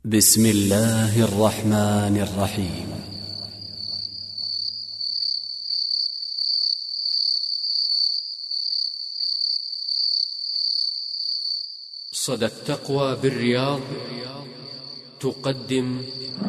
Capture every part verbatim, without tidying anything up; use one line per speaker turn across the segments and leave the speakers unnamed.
بسم الله الرحمن الرحيم.
صدى التقوى بالرياض تقدم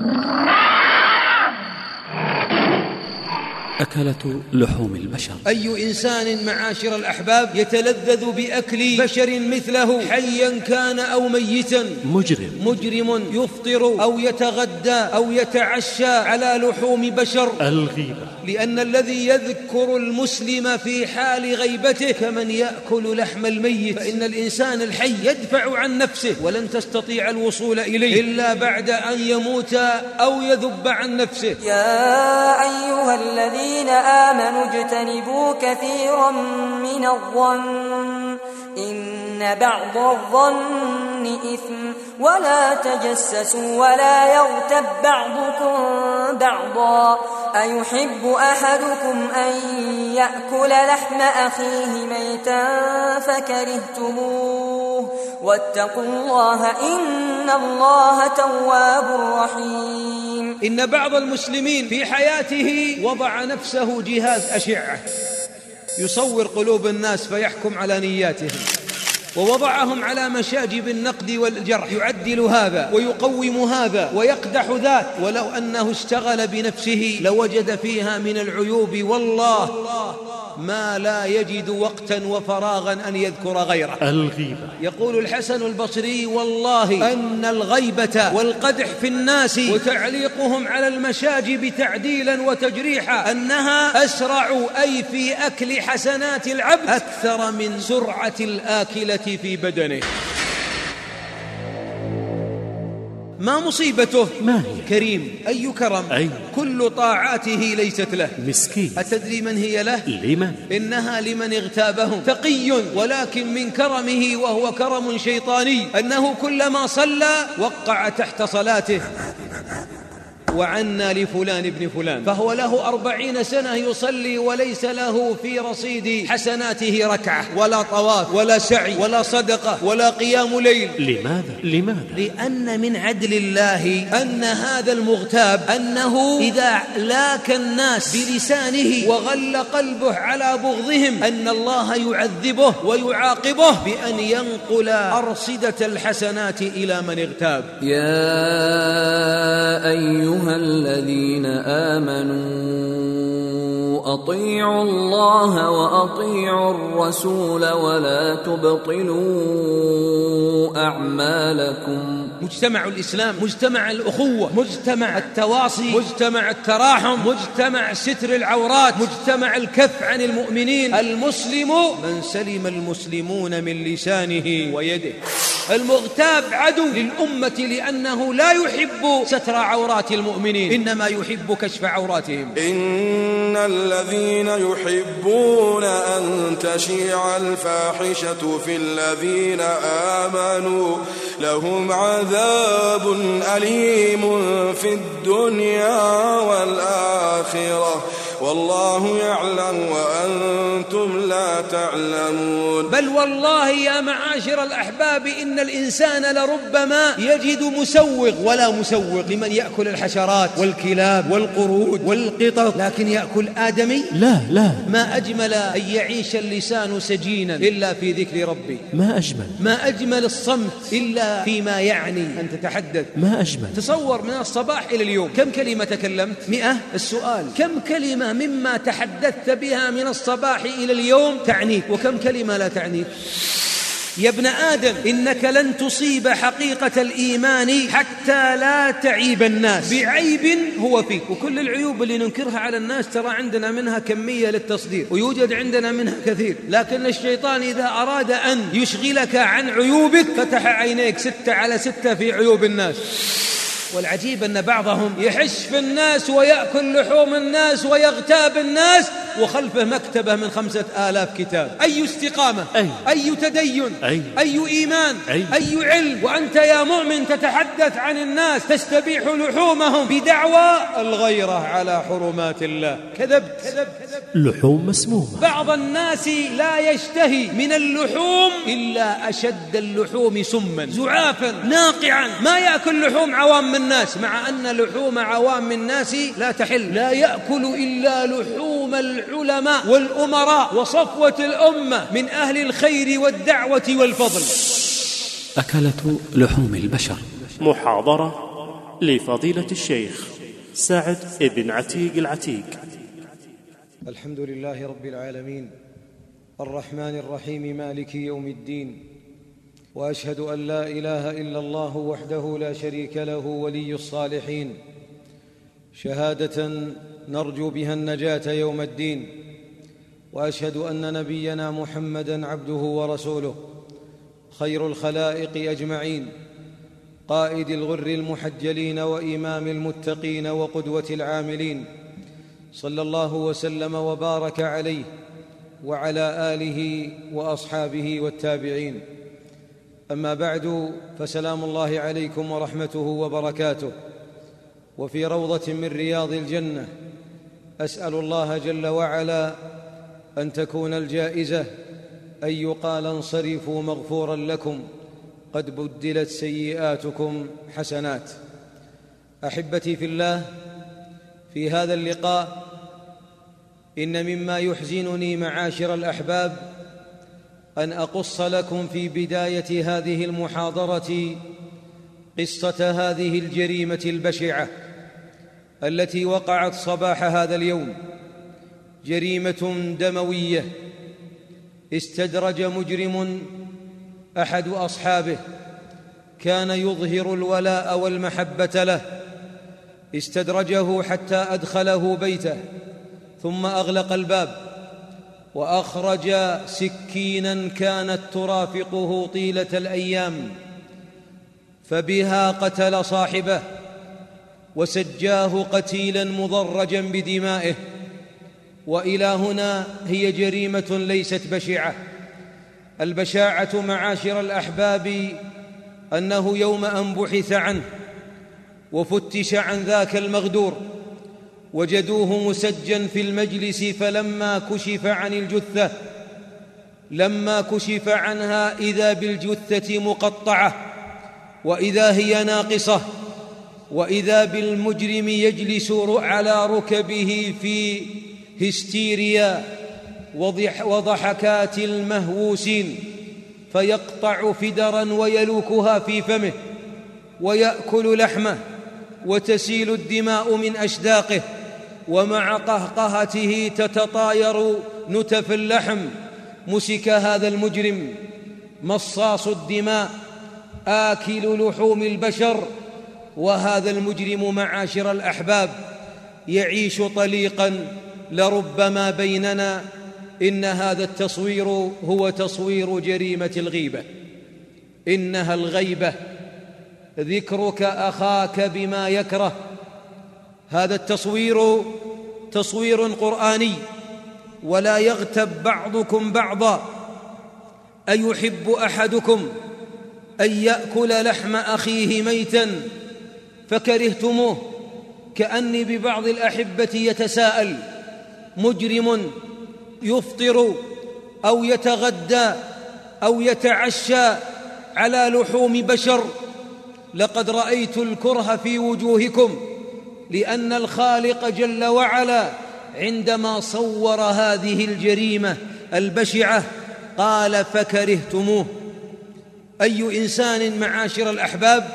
أكلة لحوم البشر.
أي إنسان معاشر الأحباب يتلذذ بأكل بشر مثله حيا كان أو ميتا؟
مجرم
مجرم يفطر أو يتغدى أو يتعشى على لحوم بشر.
الغيبة،
لأن الذي يذكر المسلم في حال غيبته كمن يأكل لحم الميت، فإن الإنسان الحي يدفع عن نفسه ولن تستطيع الوصول إليه إلا بعد أن يموت أو يذب عن نفسه.
يا أيها الذين آمنوا اجتنبوا كثيرا من الظن إن بعض الظن إثم ولا تجسسوا ولا يغتب بعضكم بعضا أيحب أحدكم أن يأكل لحم أخيه ميتا فكرهتموه واتقوا الله إن الله تواب رحيم.
إن بعض المسلمين في حياته وضع نفسه جهاز أشعة يصور قلوب الناس فيحكم على نياتهم، ووضعهم على مشاجب النقد والجرح، يعدل هذا ويقوم هذا ويقدح ذاك، ولو أنه اشتغل بنفسه لوجد فيها من العيوب والله ما لا يجد وقتا وفراغا أن يذكر غيره.
الغيبة.
يقول الحسن البصري: والله أن الغيبة والقدح في الناس وتعليقهم على المشاجب تعديلا وتجريحا أنها أسرع أي في أكل حسنات العبد أكثر من سرعة الآكلة في بدنه. ما مصيبته؟
ما هي؟
كريم. أي كرم؟
أي
كل طاعاته ليست له.
مسكين.
أتدري من هي له؟
لمن؟
إنها لمن اغتابهم. تقي ولكن من كرمه وهو كرم شيطاني أنه كلما صلى وقع تحت صلاته وعنا لفلان ابن فلان، فهو له أربعين سنة يصلي وليس له في رصيد حسناته ركعة ولا طواف ولا سعي ولا صدقة ولا قيام ليل.
لماذا؟ لماذا؟
لأن من عدل الله أن هذا المغتاب أنه إذا لاك الناس بلسانه وغل قلبه على بغضهم أن الله يعذبه ويعاقبه بأن ينقل أرصدة الحسنات إلى من اغتاب.
يا أيها الذين آمنوا أطيعوا الله وأطيعوا الرسول ولا تبطلوا أعمالكم.
مجتمع الإسلام مجتمع الأخوة، مجتمع التواصي، مجتمع التراحم، مجتمع ستر العورات، مجتمع الكف عن المؤمنين. المسلم من سلم المسلمون من لسانه ويده. المغتاب عدو للأمة لأنه لا يحب ستر عورات المؤمنين، إنما يحب كشف عوراتهم.
إن الذين يحبون أن تشيع الفاحشة في الذين آمنوا لهم عذاب أليم في الدنيا والآخرة والله يعلم وأنتم لا تعلمون.
بل والله يا معاشر الأحباب إن الإنسان لربما يجد مسوغ ولا مسوغ لمن يأكل الحشرات والكلاب والقرود والقطط، لكن يأكل آدمي؟
لا لا.
ما أجمل أن يعيش اللسان سجينا إلا في ذكر ربي.
ما أجمل.
ما أجمل الصمت إلا فيما يعني أن تتحدث.
ما أجمل.
تصور من الصباح إلى اليوم كم كلمة تكلمت؟ مئة. السؤال: كم كلمة مما تحدثت بها من الصباح إلى اليوم تعنيك، وكم كلمة لا تعنيك؟ يا ابن آدم إنك لن تصيب حقيقة الإيمان حتى لا تعيب الناس بعيب هو فيك. وكل العيوب اللي ننكرها على الناس ترى عندنا منها كمية للتصدير ويوجد عندنا منها كثير، لكن الشيطان إذا أراد أن يشغلك عن عيوبك فتح عينيك ستة على ستة في عيوب الناس. والعجيب أن بعضهم يحش في الناس ويأكل لحوم الناس ويغتاب الناس وخلفه مكتبة من خمسة آلاف كتاب. أي استقامة،
أي,
أي تدين،
أي,
أي إيمان،
أي,
أي علم، وأنت يا مؤمن تتحدث عن الناس تستبيح لحومهم بدعوى الغيرة على حرمات الله. كذبت, كذبت.
لحوم مسمومة.
بعض الناس لا يشتهي من اللحوم إلا أشد اللحوم سما، زعافا ناقعا، ما يأكل لحوم عوام الناس، مع أن لحوم عوام الناس لا تحل. لا يأكل إلا لحوم العلماء والأمراء وصفوة الأمة من أهل الخير والدعوة والفضل.
أكلة لحوم البشر.
محاضرة لفضيلة الشيخ سعد بن عتيق العتيق.
الحمد لله رب العالمين الرحمن الرحيم مالك يوم الدين، وأشهد أن لا إله إلا الله وحده لا شريك له ولي الصالحين، شهادة نرجو بها النجاة يوم الدين. وأشهد أن نبينا محمدًا عبده ورسوله، خير الخلائق أجمعين، قائد الغر المحجلين وإمام المتقين وقدوة العاملين، صلى الله وسلم وبارك عليه وعلى آله وأصحابه والتابعين. أما بعد، فسلام الله عليكم ورحمته وبركاته. وفي روضة من رياض الجنة أسأل الله جل وعلا أن تكون الجائزة أن يقال انصرفوا مغفورا لكم قد بدلت سيئاتكم حسنات. أحبتي في الله، في هذا اللقاء إن مما يحزنني معاشر الأحباب أن أقص لكم في بداية هذه المحاضرة قصة هذه الجريمة البشعة التي وقعت صباح هذا اليوم. جريمة دموية استدرج مجرم أحد أصحابه كان يظهر الولاء والمحبة له، استدرجه حتى أدخله بيته ثم أغلق الباب وأخرج سكينا كانت ترافقه طيلة الأيام، فبها قتل صاحبه وسجاه قتيلا مضرجا بدمائه. وإلى هنا هي جريمة ليست بشعة. البشاعة معاشر الأحباب أنه يوم أن بحث عنه وفتش عن ذاك المغدور وجدوه مسجا في المجلس، فلما كشف عن الجثة لما كشف عنها إذا بالجثة مقطعة، وإذا هي ناقصة، وإذا بالمجرم يجلس على ركبه في هستيريا وضحكات المهووسين، فيقطع فدرا ويلوكها في فمه ويأكل لحمه وتسيل الدماء من أشداقه، ومع قهقهته تتطاير نتف اللحم. مسك هذا المجرم مصاص الدماء آكل لحوم البشر، وهذا المجرم معاشر الأحباب يعيش طليقا لربما بيننا. إن هذا التصوير هو تصوير جريمة الغيبة، إنها الغيبة، ذكرك أخاك بما يكره. هذا التصوير تصوير قرآني. ولا يغتب بعضكم بعضا، أيحب أحدكم أن يأكل لحم أخيه ميتا فكرهتموه؟ كأني ببعض الأحبة يتساءل، مجرم يفطر أو يتغدى أو يتعشى على لحوم بشر، لقد رأيت الكره في وجوهكم، لأن الخالق جل وعلا عندما صور هذه الجريمة البشعة قال فكرهتموه. أي إنسان معاشر الأحباب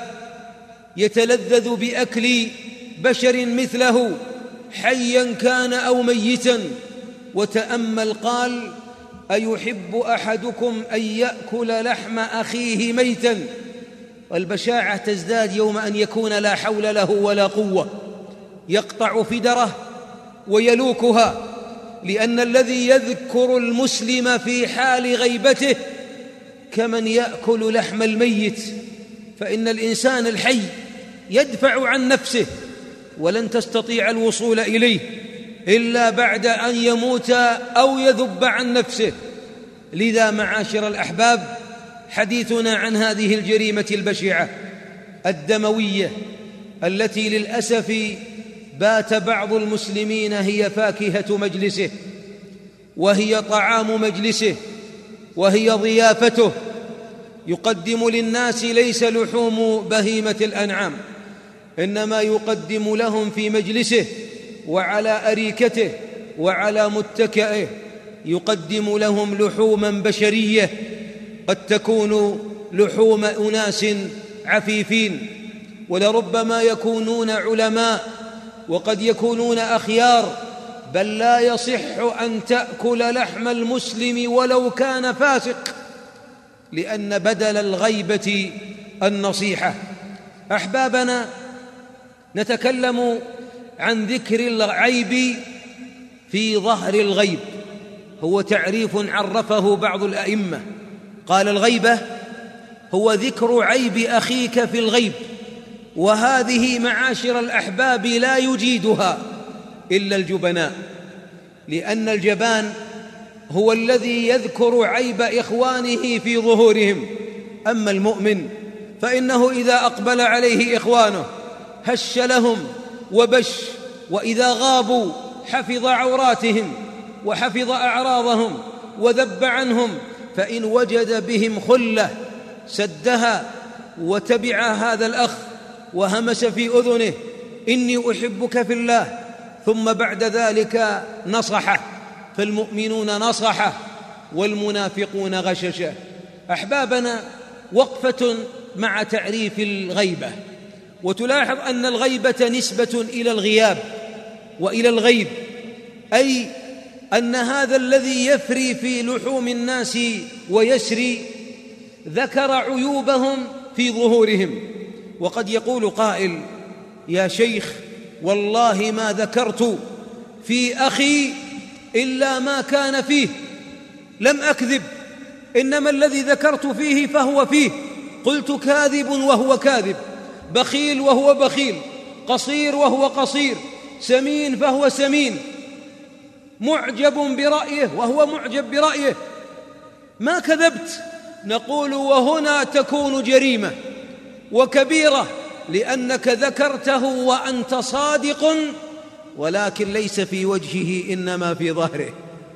يتلذذ بأكل بشر مثله حيا كان أو ميتا؟ وتأمل قال أيحب أحدكم أن يأكل لحم أخيه ميتا. والبشاعة تزداد يوم أن يكون لا حول له ولا قوة، يقطع فدره ويلوكها، لأن الذي يذكر المسلم في حال غيبته كمن يأكل لحم الميت. فإن الإنسان الحي يدفع عن نفسه ولن تستطيع الوصول إليه إلا بعد أن يموت أو يذب عن نفسه. لذا معاشر الأحباب، حديثنا عن هذه الجريمة البشعة الدموية التي للأسف بات بعض المسلمين هي فاكهة مجلسه، وهي طعام مجلسه، وهي ضيافته. يقدم للناس ليس لحوم بهيمة الأنعام، إنما يقدم لهم في مجلسه وعلى أريكته وعلى متكئه، يقدم لهم لحوما بشرية، قد تكون لحوم أناس عفيفين، ولربما يكونون علماء، وقد يكونون أخيار، بل لا يصح أن تأكل لحم المسلم ولو كان فاسق، لأن بدل الغيبة النصيحة. أحبابنا، نتكلم عن ذكر العيب في ظهر الغيب. هو تعريف عرفه بعض الأئمة، قال: الغيبة هو ذكر عيب أخيك في الغيب، وهذه معاشر الأحباب لا يجيدها إلا الجبناء، لأن الجبان هو الذي يذكر عيب إخوانه في ظهورهم. أما المؤمن فإنه إذا أقبل عليه إخوانه هش لهم وبش، وإذا غابوا حفظ عوراتهم وحفظ أعراضهم وذب عنهم، فإن وجد بهم خلة سدها وتبع هذا الأخ وهمس في أذنه: إني أحبك في الله، ثم بعد ذلك نصحه. فالمؤمنون نصحه والمنافقون غششه. أحبابنا، وقفة مع تعريف الغيبة، وتلاحظ أن الغيبة نسبة إلى الغياب وإلى الغيب، أي أن هذا الذي يفري في لحوم الناس ويسري ذكر عيوبهم في ظهورهم. وقد يقول قائل: يا شيخ، والله ما ذكرت في أخي إلا ما كان فيه، لم أكذب، إنما الذي ذكرت فيه فهو فيه. قلت كاذب وهو كاذب، بخيل وهو بخيل، قصير وهو قصير، سمين فهو سمين، معجب برأيه وهو معجب برأيه، ما كذبت. نقول: وهنا تكون جريمة وكبيرة، لأنك ذكرته وأنت صادق، ولكن ليس في وجهه إنما في ظهره.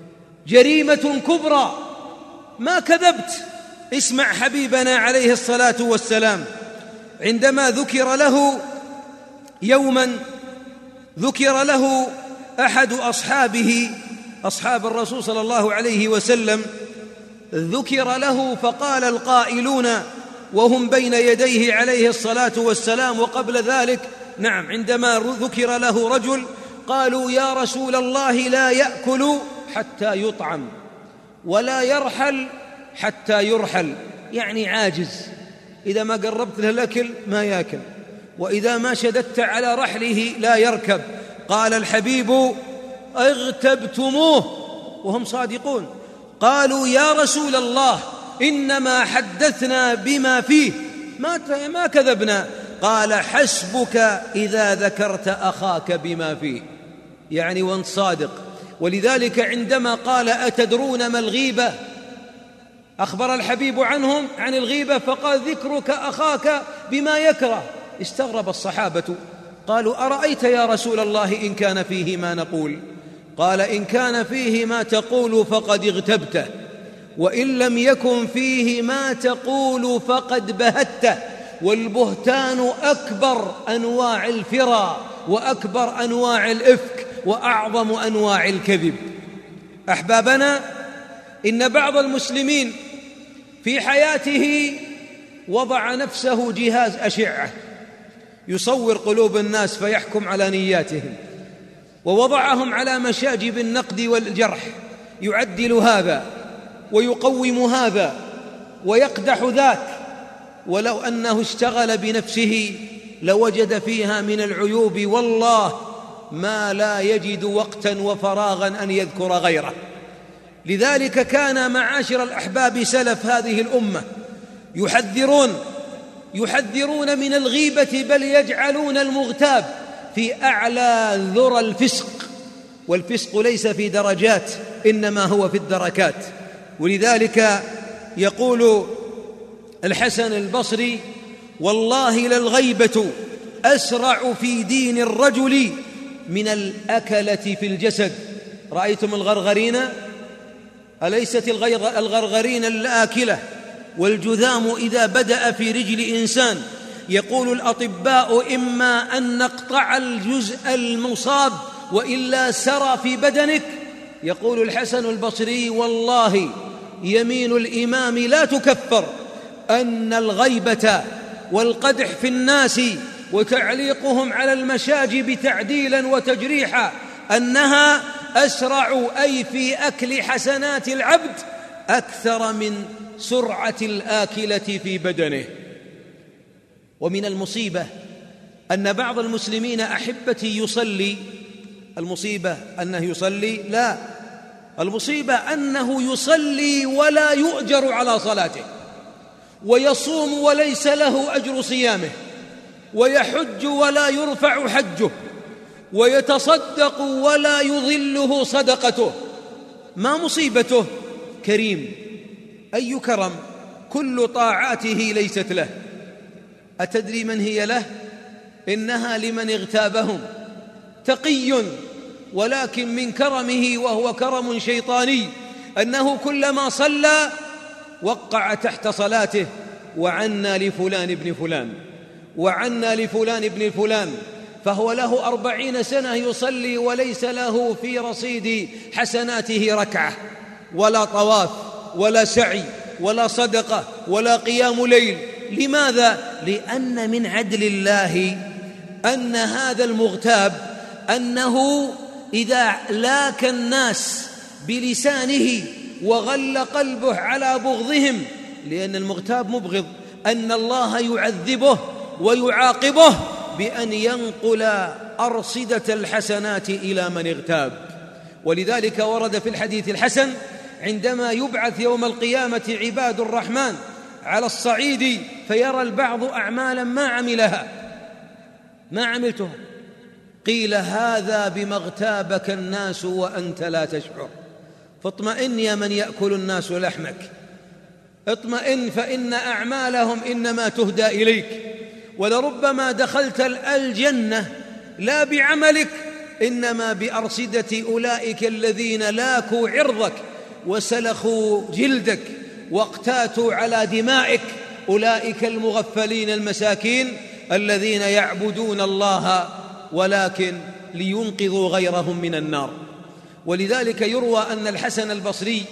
جريمة كبرى، ما كذبت. اسمع حبيبنا عليه الصلاة والسلام عندما ذكر له يوما، ذكر له أحد أصحابه، أصحاب الرسول صلى الله عليه وسلم، ذكر له فقال القائلون وهم بين يديه عليه الصلاة والسلام، وقبل ذلك نعم عندما ذكر له رجل قالوا: يا رسول الله، لا يأكل حتى يطعم ولا يرحل حتى يرحل، يعني عاجز، إذا ما قربت له الأكل ما يأكل، وإذا ما شددت على رحله لا يركب. قال الحبيب: اغتبتموه، وهم صادقون. قالوا: يا رسول الله، إنما حدثنا بما فيه، ما ما كذبنا. قال: حسبك إذا ذكرت أخاك بما فيه، يعني وانت صادق. ولذلك عندما قال: أتدرون ما الغيبة، أخبر الحبيب عنهم عن الغيبة فقال: ذكرك أخاك بما يكره. استغرب الصحابة، قالوا: أرأيت يا رسول الله إن كان فيه ما نقول؟ قال: إن كان فيه ما تقول فقد اغتبته، وإن لم يكن فيه ما تقول فقد بهته. والبهتان أكبر أنواع الفرى، وأكبر أنواع الإفك، وأعظم أنواع الكذب. أحبابنا، إن بعض المسلمين في حياته وضع نفسه جهاز أشعة يصور قلوب الناس فيحكم على نياتهم، ووضعهم على مشاجب النقد والجرح، يعدل هذا ويقوم هذا ويقدح ذاك، ولو أنه اشتغل بنفسه لوجد فيها من العيوب والله ما لا يجد وقتا وفراغا أن يذكر غيره. لذلك كان معاشر الأحباب سلف هذه الأمة يحذرون يحذرون من الغيبة، بل يجعلون المغتاب في أعلى ذرى الفسق والفسق ليس في درجات إنما هو في الدركات. ولذلك يقول الحسن البصري: والله للغيبة أسرع في دين الرجل من الأكلة في الجسد. رأيتم الغرغرين؟ أليست الغرغرين الآكلة والجذام إذا بدأ في رجل إنسان يقول الأطباء إما أن نقطع الجزء المصاب وإلا سرى في بدنك؟ يقول الحسن البصري: والله يمين الإمام لا تكفر أن الغيبة والقدح في الناس وتعليقهم على المشاجب تعديلا وتجريحا أنها أسرع، أي في أكل حسنات العبد، أكثر من سرعة الآكلة في بدنه. ومن المصيبة أن بعض المسلمين أحبتي يصلي، المصيبة أنه يصلي، لا، المصيبة أنه يصلي ولا يؤجر على صلاته، ويصوم وليس له أجر صيامه، ويحج ولا يرفع حجه، ويتصدق ولا يظله صدقته. ما مصيبته؟ كريم. أي كرم؟ كل طاعاته ليست له. أتدري من هي له؟ إنها لمن اغتابهم. تقي، ولكن من كرمه، وهو كرم شيطاني، أنه كلما صلى وقع تحت صلاته: وعنا لفلان ابن فلان، وعنا لفلان ابن فلان. فهو له أربعين سنة يصلي وليس له في رصيد حسناته ركعة ولا طواف ولا سعي ولا صدقة ولا قيام ليل. لماذا؟ لأن من عدل الله أن هذا المغتاب أنه إذا لاك الناس بلسانه وغل قلبه على بغضهم، لأن المغتاب مبغض، أن الله يعذبه ويعاقبه بأن ينقل أرصدة الحسنات إلى من اغتاب. ولذلك ورد في الحديث الحسن: عندما يبعث يوم القيامة عباد الرحمن على الصعيد فيرى البعض أعمالا ما عملها، ما عملتها، قيل: هذا بما اغتابك الناس وأنت لا تشعر. فاطمئن يا من يأكل الناس لحمك، اطمئن، فإن أعمالهم إنما تهدى إليك. ولربما دخلت الجنة لا بعملك، إنما بأرصدة أولئك الذين لاكوا عرضك وسلخوا جلدك واقتاتوا على دمائك، أولئك المغفلين المساكين الذين يعبدون الله ولكن لينقذوا غيرهم من النار. ولذلك يروى أن الحسن البصري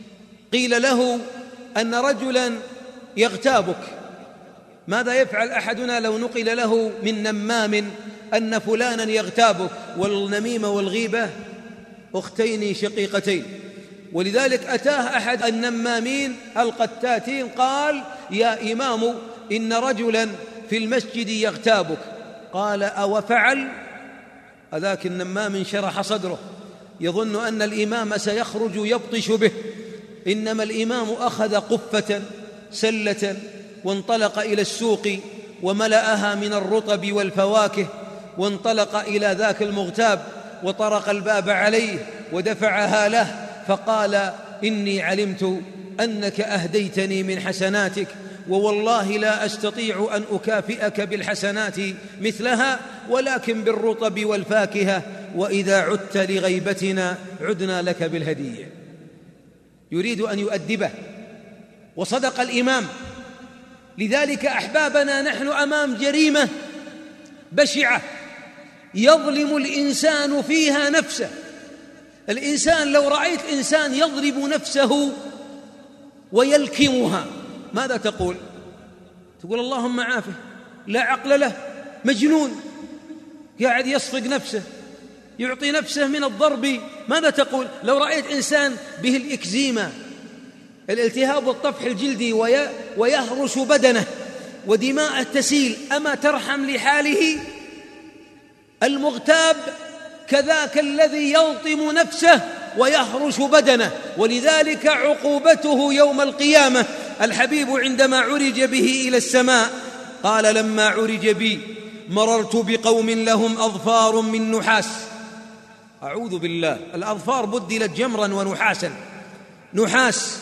قيل له أن رجلا يغتابك: ماذا يفعل أحدنا لو نقل له من نمام أن فلانا يغتابك؟ والنميمة والغيبة أختين شقيقتين. ولذلك أتاه أحد النمامين القتاتين قال: يا إمام، إن رجلا في المسجد يغتابك. قال: أو فعل؟ أذاك النمام انشرح صدره يظن أن الإمام سيخرج يبطش به، إنما الإمام أخذ قفة سلة وانطلق إلى السوق وملأها من الرطب والفواكه، وانطلق إلى ذاك المغتاب وطرق الباب عليه ودفعها له، فقال: إني علمت أنك أهديتني من حسناتك، ووالله لا أستطيع أن أكافئك بالحسنات مثلها، ولكن بالرطب والفاكهة، وإذا عدت لغيبتنا عدنا لك بالهدية. يريد أن يؤدبه، وصدق الإمام. لذلك أحبابنا نحن أمام جريمة بشعة يظلم الإنسان فيها نفسه. الإنسان لو رأيت إنسان يضرب نفسه ويلكمها ماذا تقول؟ تقول: اللهم عافه، لا عقل له، مجنون، قاعد يصفق نفسه، يعطي نفسه من الضرب. ماذا تقول؟ لو رأيت إنسان به الإكزيما، الالتهاب والطفح الجلدي، ويهرش بدنه ودماءه تسيل، أما ترحم لحاله؟ المغتاب كذاك الذي يلطم نفسه ويهرش بدنه. ولذلك عقوبته يوم القيامة، الحبيب عندما عرج به إلى السماء قال: لما عرج بي مررت بقوم لهم أظفار من نحاس، أعوذ بالله، الأظفار بدلت جمرا ونحاسا، نحاس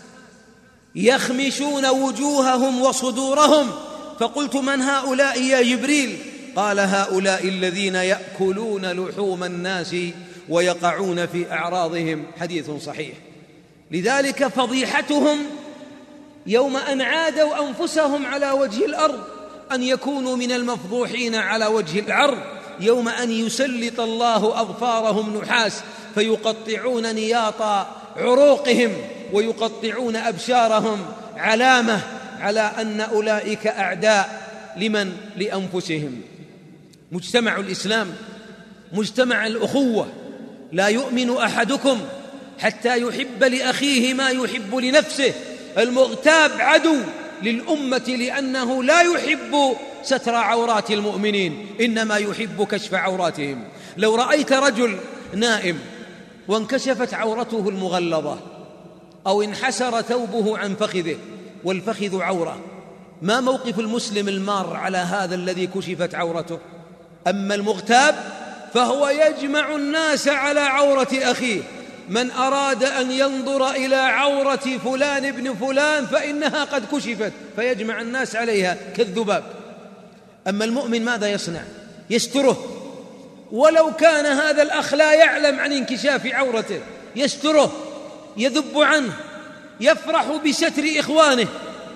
يخمشون وجوههم وصدورهم. فقلت من هؤلاء يا جبريل؟ قال هؤلاء الذين يأكلون لحوم الناس ويقعون في أعراضهم. حديث صحيح. لذلك فضيحتهم يوم أن عادوا أنفسهم على وجه الأرض أن يكونوا من المفضوحين على وجه الأرض، يوم أن يسلط الله أظفارهم نحاس فيقطعون نياط عروقهم ويقطعون أبشارهم، علامة على أن أولئك أعداء لمن؟ لأنفسهم. مجتمع الإسلام مجتمع الأخوة، لا يؤمن أحدكم حتى يحب لأخيه ما يحب لنفسه. المغتاب عدو للأمة لأنه لا يحب ستر عورات المؤمنين، إنما يحب كشف عوراتهم. لو رأيت رجل نائم وانكشفت عورته المغلظة أو انحسر ثوبه عن فخذه، والفخذ عورة، ما موقف المسلم المار على هذا الذي كشفت عورته؟ أما المغتاب فهو يجمع الناس على عورة أخيه. من أراد أن ينظر إلى عورة فلان ابن فلان فإنها قد كشفت، فيجمع الناس عليها كالذباب. أما المؤمن ماذا يصنع؟ يستره، ولو كان هذا الأخ لا يعلم عن انكشاف عورته يستره، يذب عنه، يفرح بستر إخوانه.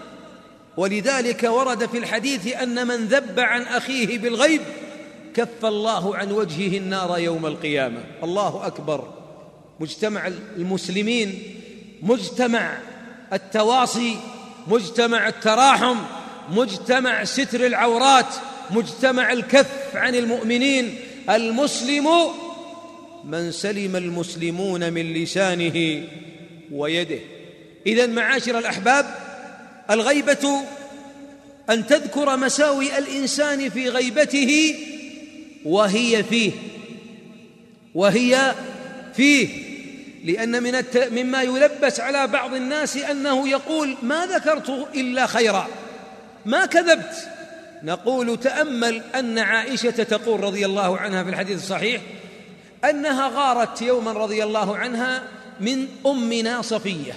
ولذلك ورد في الحديث أن من ذب عن أخيه بالغيب كف الله عن وجهه النار يوم القيامة. الله أكبر. مجتمع المسلمين مجتمع التواصي، مجتمع التراحم، مجتمع ستر العورات، مجتمع الكف عن المؤمنين. المسلم من سلم المسلمون من لسانه ويده. إذن معاشر الأحباب، الغيبة أن تذكر مساوئ الإنسان في غيبته وهي فيه وهي فيه لأن من الت... مما يلبس على بعض الناس أنه يقول ما ذكرت إلا خيرا، ما كذبت. نقول تأمل أن عائشة تقول رضي الله عنها في الحديث الصحيح أنها غارت يوما رضي الله عنها من أمنا صفية،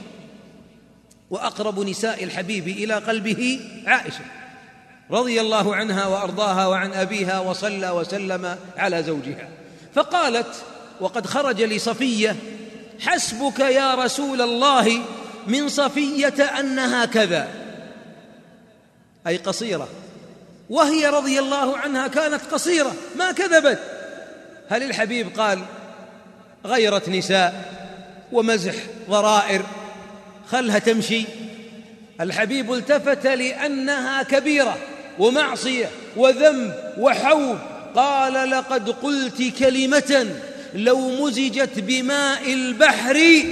وأقرب نساء الحبيب إلى قلبه عائشة رضي الله عنها وأرضاها وعن أبيها، وصلى وسلم على زوجها. فقالت وقد خرج لصفية: حسبك يا رسول الله من صفية أنها كذا، أي قصيرة، وهي رضي الله عنها كانت قصيرة ما كذبت. هل الحبيب قال غيرت نساء ومزح ضرائر خلها تمشي؟ الحبيب التفت لأنها كبيرة ومعصية وذنب وحوب، قال: لقد قلت كلمة لو مزجت بماء البحر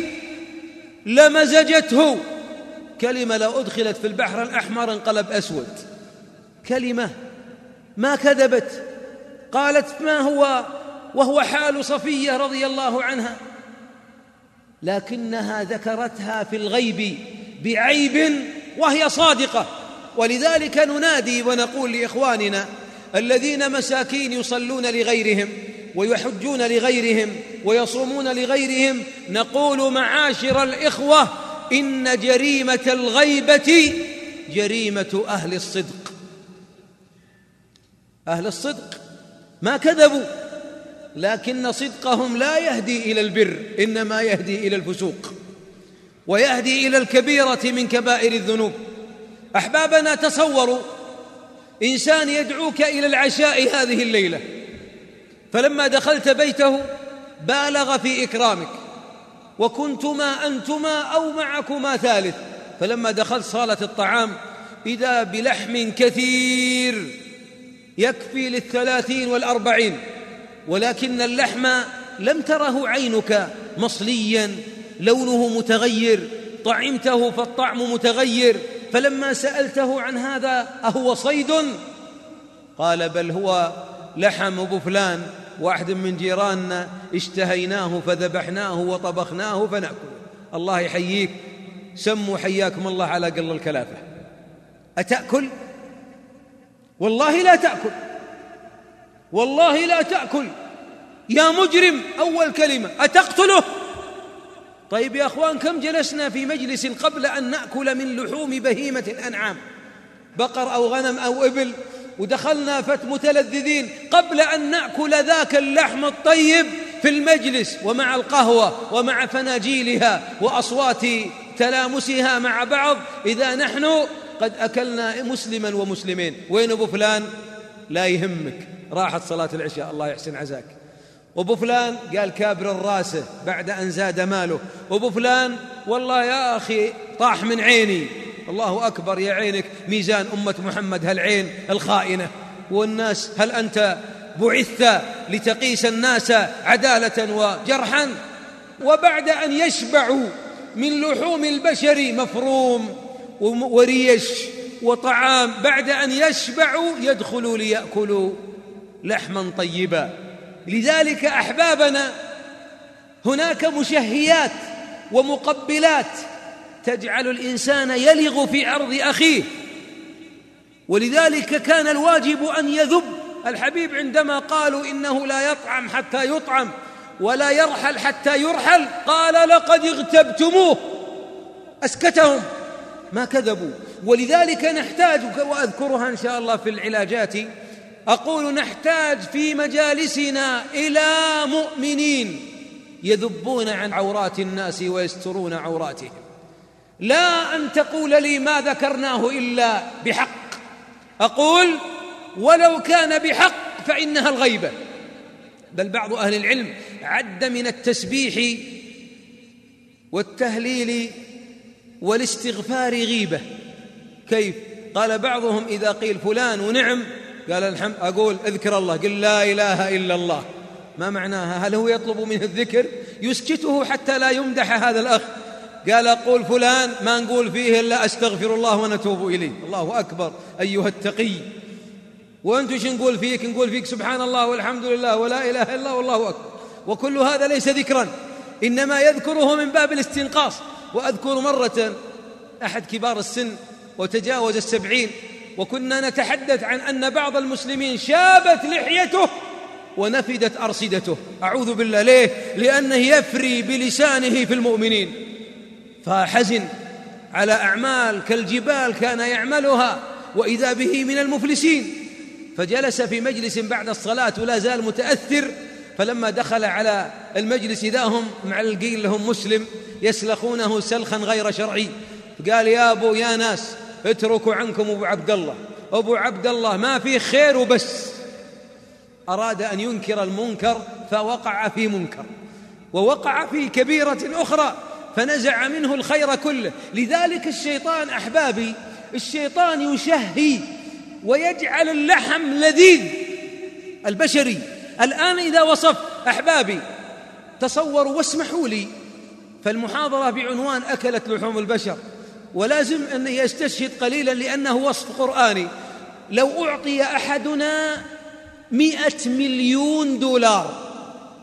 لمزجته. كلمة لو أدخلت في البحر الأحمر انقلب أسود. كلمة ما كذبت. قالت: ما هو وهو حال صفية رضي الله عنها، لكنها ذكرتها في الغيب بعيب وهي صادقة. ولذلك ننادي ونقول لإخواننا الذين مساكين يصلون لغيرهم ويحجون لغيرهم ويصومون لغيرهم، نقول معاشر الإخوة إن جريمة الغيبة جريمة أهل الصدق. أهل الصدق ما كذبوا، لكن صدقهم لا يهدي إلى البر، إنما يهدي إلى الفسوق ويهدي إلى الكبيرة من كبائر الذنوب. أحبابنا، تصوروا إنسان يدعوك إلى العشاء هذه الليلة، فلما دخلت بيته بالغ في إكرامك، وكنتما أنتما أو معكما ثالث، فلما دخلت صالة الطعام إذا بلحم كثير يكفي للثلاثين والأربعين، ولكن اللحم لم تره عينك مصليا، لونه متغير، طعمته فالطعم متغير. فلما سألته عن هذا أهو صيد؟ قال: بل هو لحم أبو فلان واحد من جيراننا اشتهيناه فذبحناه وطبخناه فنأكل. الله يحييك، سموا حياكم الله على قل الكلافة. أتأكل؟ والله لا تأكل، والله لا تأكل. يا مجرم، أول كلمة أتقتله؟ طيب يا أخوان، كم جلسنا في مجلس قبل أن نأكل من لحوم بهيمة الأنعام، بقر أو غنم أو إبل، ودخلنا فمتلذذين قبل أن نأكل ذاك اللحم الطيب في المجلس ومع القهوة ومع فناجيلها وأصوات تلامسها مع بعض، إذا نحن قد أكلنا مسلما ومسلمين. وين أبو فلان؟ لا يهمك، راحت صلاة العشاء الله يحسن عزاك. وابو فلان قال كابر الراسه بعد أن زاد ماله. وابو فلان والله يا أخي طاح من عيني. الله أكبر، يا عينك ميزان أمة محمد هالعين الخائنة. والناس، هل أنت بعثت لتقيس الناس عدالة وجرحا؟ وبعد أن يشبعوا من لحوم البشر مفروم وريش وطعام، بعد أن يشبعوا يدخلوا ليأكلوا لحما طيبا. لذلك أحبابنا، هناك مشهيات ومقبلات تجعل الإنسان يلغ في عرض أخيه، ولذلك كان الواجب أن يذب. الحبيب عندما قالوا إنه لا يطعم حتى يطعم ولا يرحل حتى يرحل، قال لقد اغتبتموه، أسكتهم، ما كذبوا. ولذلك نحتاج، وأذكرها إن شاء الله في العلاجات، أقول نحتاج في مجالسنا إلى مؤمنين يذبون عن عورات الناس ويسترون عوراتهم. لا أن تقول لي ما ذكرناه إلا بحق، أقول ولو كان بحق فإنها الغيبة. بل بعض أهل العلم عد من التسبيح والتهليل والاستغفار غيبة. كيف؟ قال بعضهم إذا قيل فلان ونعم، قال الحمد، أقول اذكر الله، قل لا إله إلا الله. ما معناها؟ هل هو يطلب منه الذكر؟ يسكته حتى لا يمدح هذا الأخ. قال أقول فلان، ما نقول فيه إلا أستغفر الله ونتوب إليه. الله أكبر أيها التقي. وأنتم شو نقول فيك؟ نقول فيك سبحان الله والحمد لله ولا إله إلا الله والله أكبر. وكل هذا ليس ذكرا، إنما يذكره من باب الاستنقاص. وأذكر مرة أحد كبار السن وتجاوز السبعين، وكنا نتحدث عن أن بعض المسلمين شابت لحيته ونفدت أرصدته. أعوذ بالله. ليه؟ لأنه يفري بلسانه في المؤمنين، فحزن على أعمال كالجبال كان يعملها وإذا به من المفلسين. فجلس في مجلس بعد الصلاة ولا زال متأثر، فلما دخل على المجلس إذا هم معلقين لهم مسلم يسلخونه سلخا غير شرعي. قال يا أبو، يا ناس اتركوا عنكم أبو عبد الله، أبو عبد الله ما فيه خير وبس. أراد أن ينكر المنكر فوقع في منكر، ووقع في كبيرة أخرى فنزع منه الخير كله. لذلك الشيطان أحبابي، الشيطان يشهي ويجعل اللحم لذيذ البشري. الآن إذا وصف أحبابي، تصوروا واسمحوا لي، فالمحاضرة بعنوان أكلت لحوم البشر، ولازم أن يستشهد قليلا لأنه وصف قرآني. لو أعطي أحدنا مئة مليون دولار،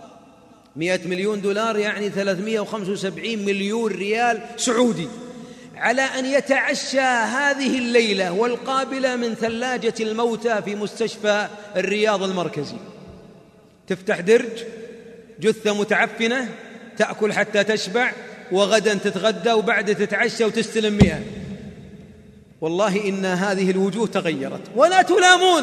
مئة مليون دولار يعني ثلاثمئة وخمسة وسبعين مليون ريال سعودي، على أن يتعشى هذه الليلة والقابلة من ثلاجة الموتى في مستشفى الرياض المركزي، تفتح درج، جثة متعفنة، تأكل حتى تشبع، وغدا تتغدى وبعد تتعشى وتستلم مئة. والله إن هذه الوجوه تغيرت. ولا تلامون،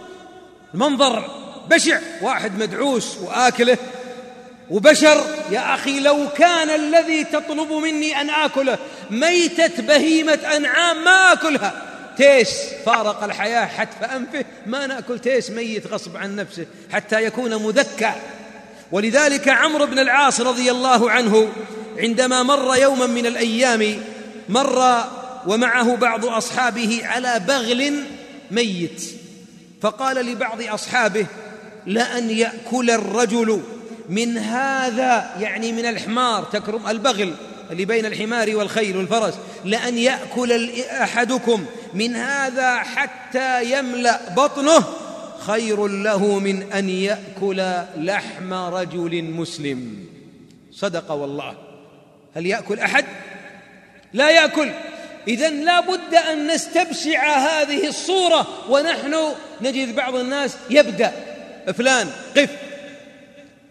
المنظر بشع، واحد مدعوس وآكله وبشر. يا أخي لو كان الذي تطلب مني أن آكله ميتة بهيمة أنعام ما آكلها. تيس فارق الحياة حتف أنفه، ما نأكل تيس ميت غصب عن نفسه حتى يكون مذكى. ولذلك عمرو بن العاص رضي الله عنه عندما مر يوما من الأيام، مر ومعه بعض أصحابه على بغل ميت، فقال لبعض أصحابه: لأن يأكل الرجل من هذا، يعني من الحمار، تكرم البغل اللي بين الحمار والخيل والفرس، لأن يأكل أحدكم من هذا حتى يملأ بطنه خير له من أن يأكل لحم رجل مسلم. صدق والله. هل يأكل أحد؟ لا يأكل. إذن لا بد أن نستبشع هذه الصورة. ونحن نجد بعض الناس يبدأ: فلان قف،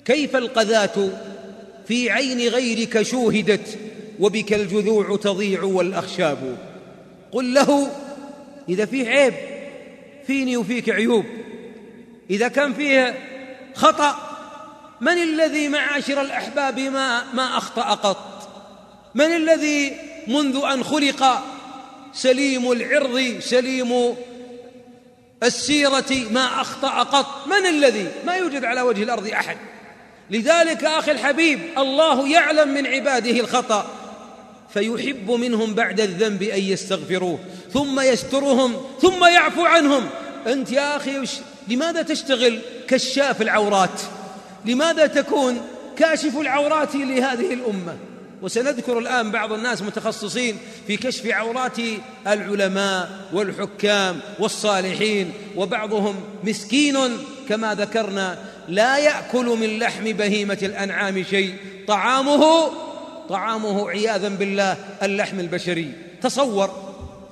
كيف القذاة في عين غيرك شوهدت وبك الجذوع تضيع والأخشاب. قل له إذا فيه عيب فيني وفيك عيوب، إذا كان فيه خطأ من الذي معاشر الأحباب ما, ما أخطأ قط؟ من الذي منذ أن خلق سليم العرض سليم السيرة ما أخطأ قط؟ من الذي؟ ما يوجد على وجه الأرض أحد. لذلك أخي الحبيب الله يعلم من عباده الخطأ فيحب منهم بعد الذنب أن يستغفروه ثم يسترهم ثم يعفو عنهم. أنت يا أخي لماذا تشتغل كشاف العورات؟ لماذا تكون كاشف العورات لهذه الأمة؟ وسنذكر الآن بعض الناس متخصصين في كشف عورات العلماء والحكام والصالحين، وبعضهم مسكين كما ذكرنا لا يأكل من لحم بهيمة الأنعام شيء، طعامه طعامه عياذا بالله اللحم البشري. تصور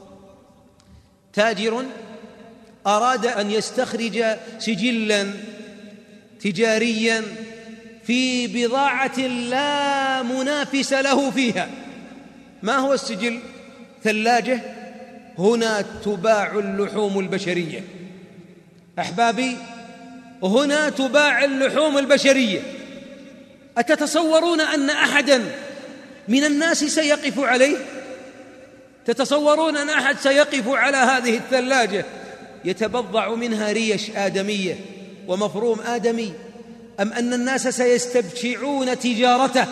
تاجر أراد أن يستخرج سجلا تجاريا في بضاعة لا منافس له فيها. ما هو السجل؟ ثلاجة هنا تباع اللحوم البشرية. أحبابي هنا تباع اللحوم البشرية. أتتصورون أن أحدا من الناس سيقف عليه؟ تتصورون أن أحد سيقف على هذه الثلاجة يتبضع منها ريش آدمية ومفروم آدمي؟ أم أن الناس سيستبشعون تجارته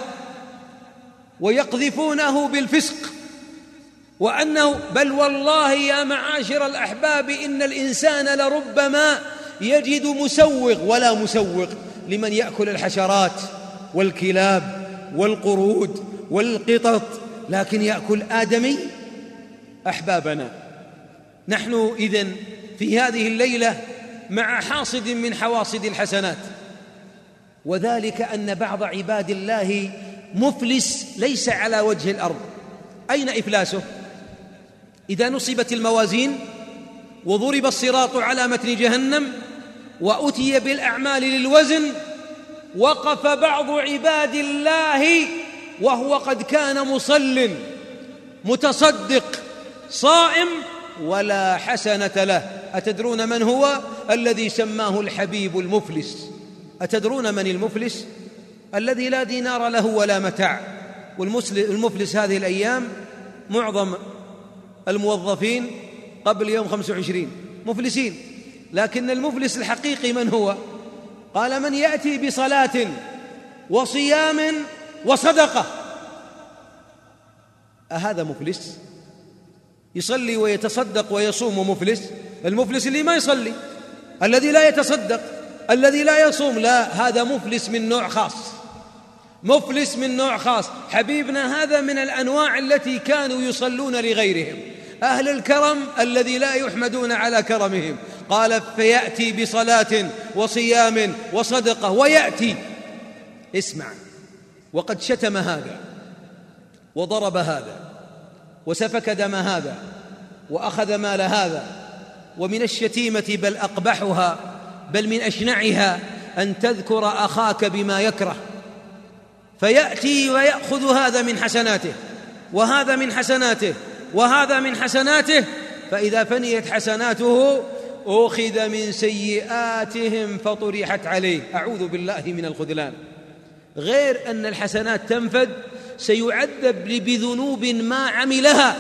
ويقذفونه بالفسق وأنه بل والله يا معاشر الأحباب إن الإنسان لربما يجد مسوغ ولا مسوغ لمن يأكل الحشرات والكلاب والقرود والقطط، لكن يأكل آدمي. أحبابنا نحن إذن في هذه الليلة مع حاصد من حواصد الحسنات، وذلك أن بعض عباد الله مفلس ليس على وجه الأرض. أين إفلاسه؟ إذا نصبت الموازين وضرب الصراط على متن جهنم وأتي بالأعمال للوزن وقف بعض عباد الله وهو قد كان مصل متصدق صائم ولا حسنة له. أتدرون من هو؟ الذي سماه الحبيب المفلس. أتدرون من المفلس؟ الذي لا دينار له ولا متاع. والمفلس هذه الأيام معظم الموظفين قبل يوم خمسة وعشرين مفلسين، لكن المفلس الحقيقي من هو؟ قال من يأتي بصلاة وصيام وصدقة. أهذا مفلس؟ يصلي ويتصدق ويصوم مفلس؟ المفلس اللي ما يصلي، الذي لا يتصدق، الذي لا يصوم، لا، هذا مفلس من نوع خاص، مفلس من نوع خاص. حبيبنا هذا من الأنواع التي كانوا يصلون لغيرهم، أهل الكرم الذي لا يحمدون على كرمهم. قال فيأتي بصلاة وصيام وصدقة ويأتي، اسمع، وقد شتم هذا وضرب هذا وسفك دم هذا وأخذ مال هذا. ومن الشتيمة بل أقبحها بل من أشنعها أن تذكر أخاك بما يكره، فيأتي ويأخذ هذا من حسناته وهذا من حسناته وهذا من حسناته، فإذا فنيت حسناته أخذ من سيئاتهم فطرحت عليه. أعوذ بالله من الخذلان. غير أن الحسنات تنفد، سيعذب بذنوب ما عملها،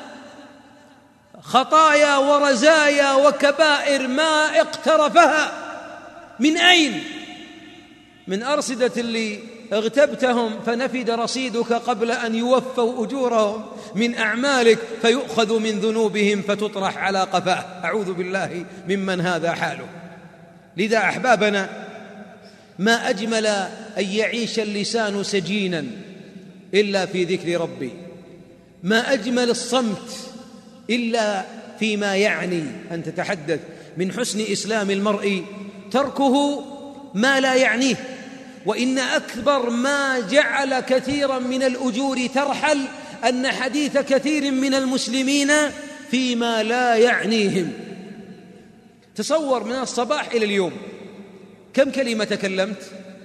خطايا ورزايا وكبائر ما اقترفها. من أين؟ من أرصدة اللي اغتبتهم فنفد رصيدك قبل أن يوفوا أجورهم من أعمالك، فيؤخذ من ذنوبهم فتطرح على قفاه. أعوذ بالله ممن هذا حاله. لذا أحبابنا ما أجمل أن يعيش اللسان سجينا إلا في ذكر ربي، ما أجمل الصمت إلا فيما يعني أن تتحدث. من حسن إسلام المرء تركه ما لا يعنيه، وإن أكبر ما جعل كثيرا من الأجور ترحل أن حديث كثير من المسلمين فيما لا يعنيهم. تصور من الصباح إلى اليوم كم كلمة تكلمت؟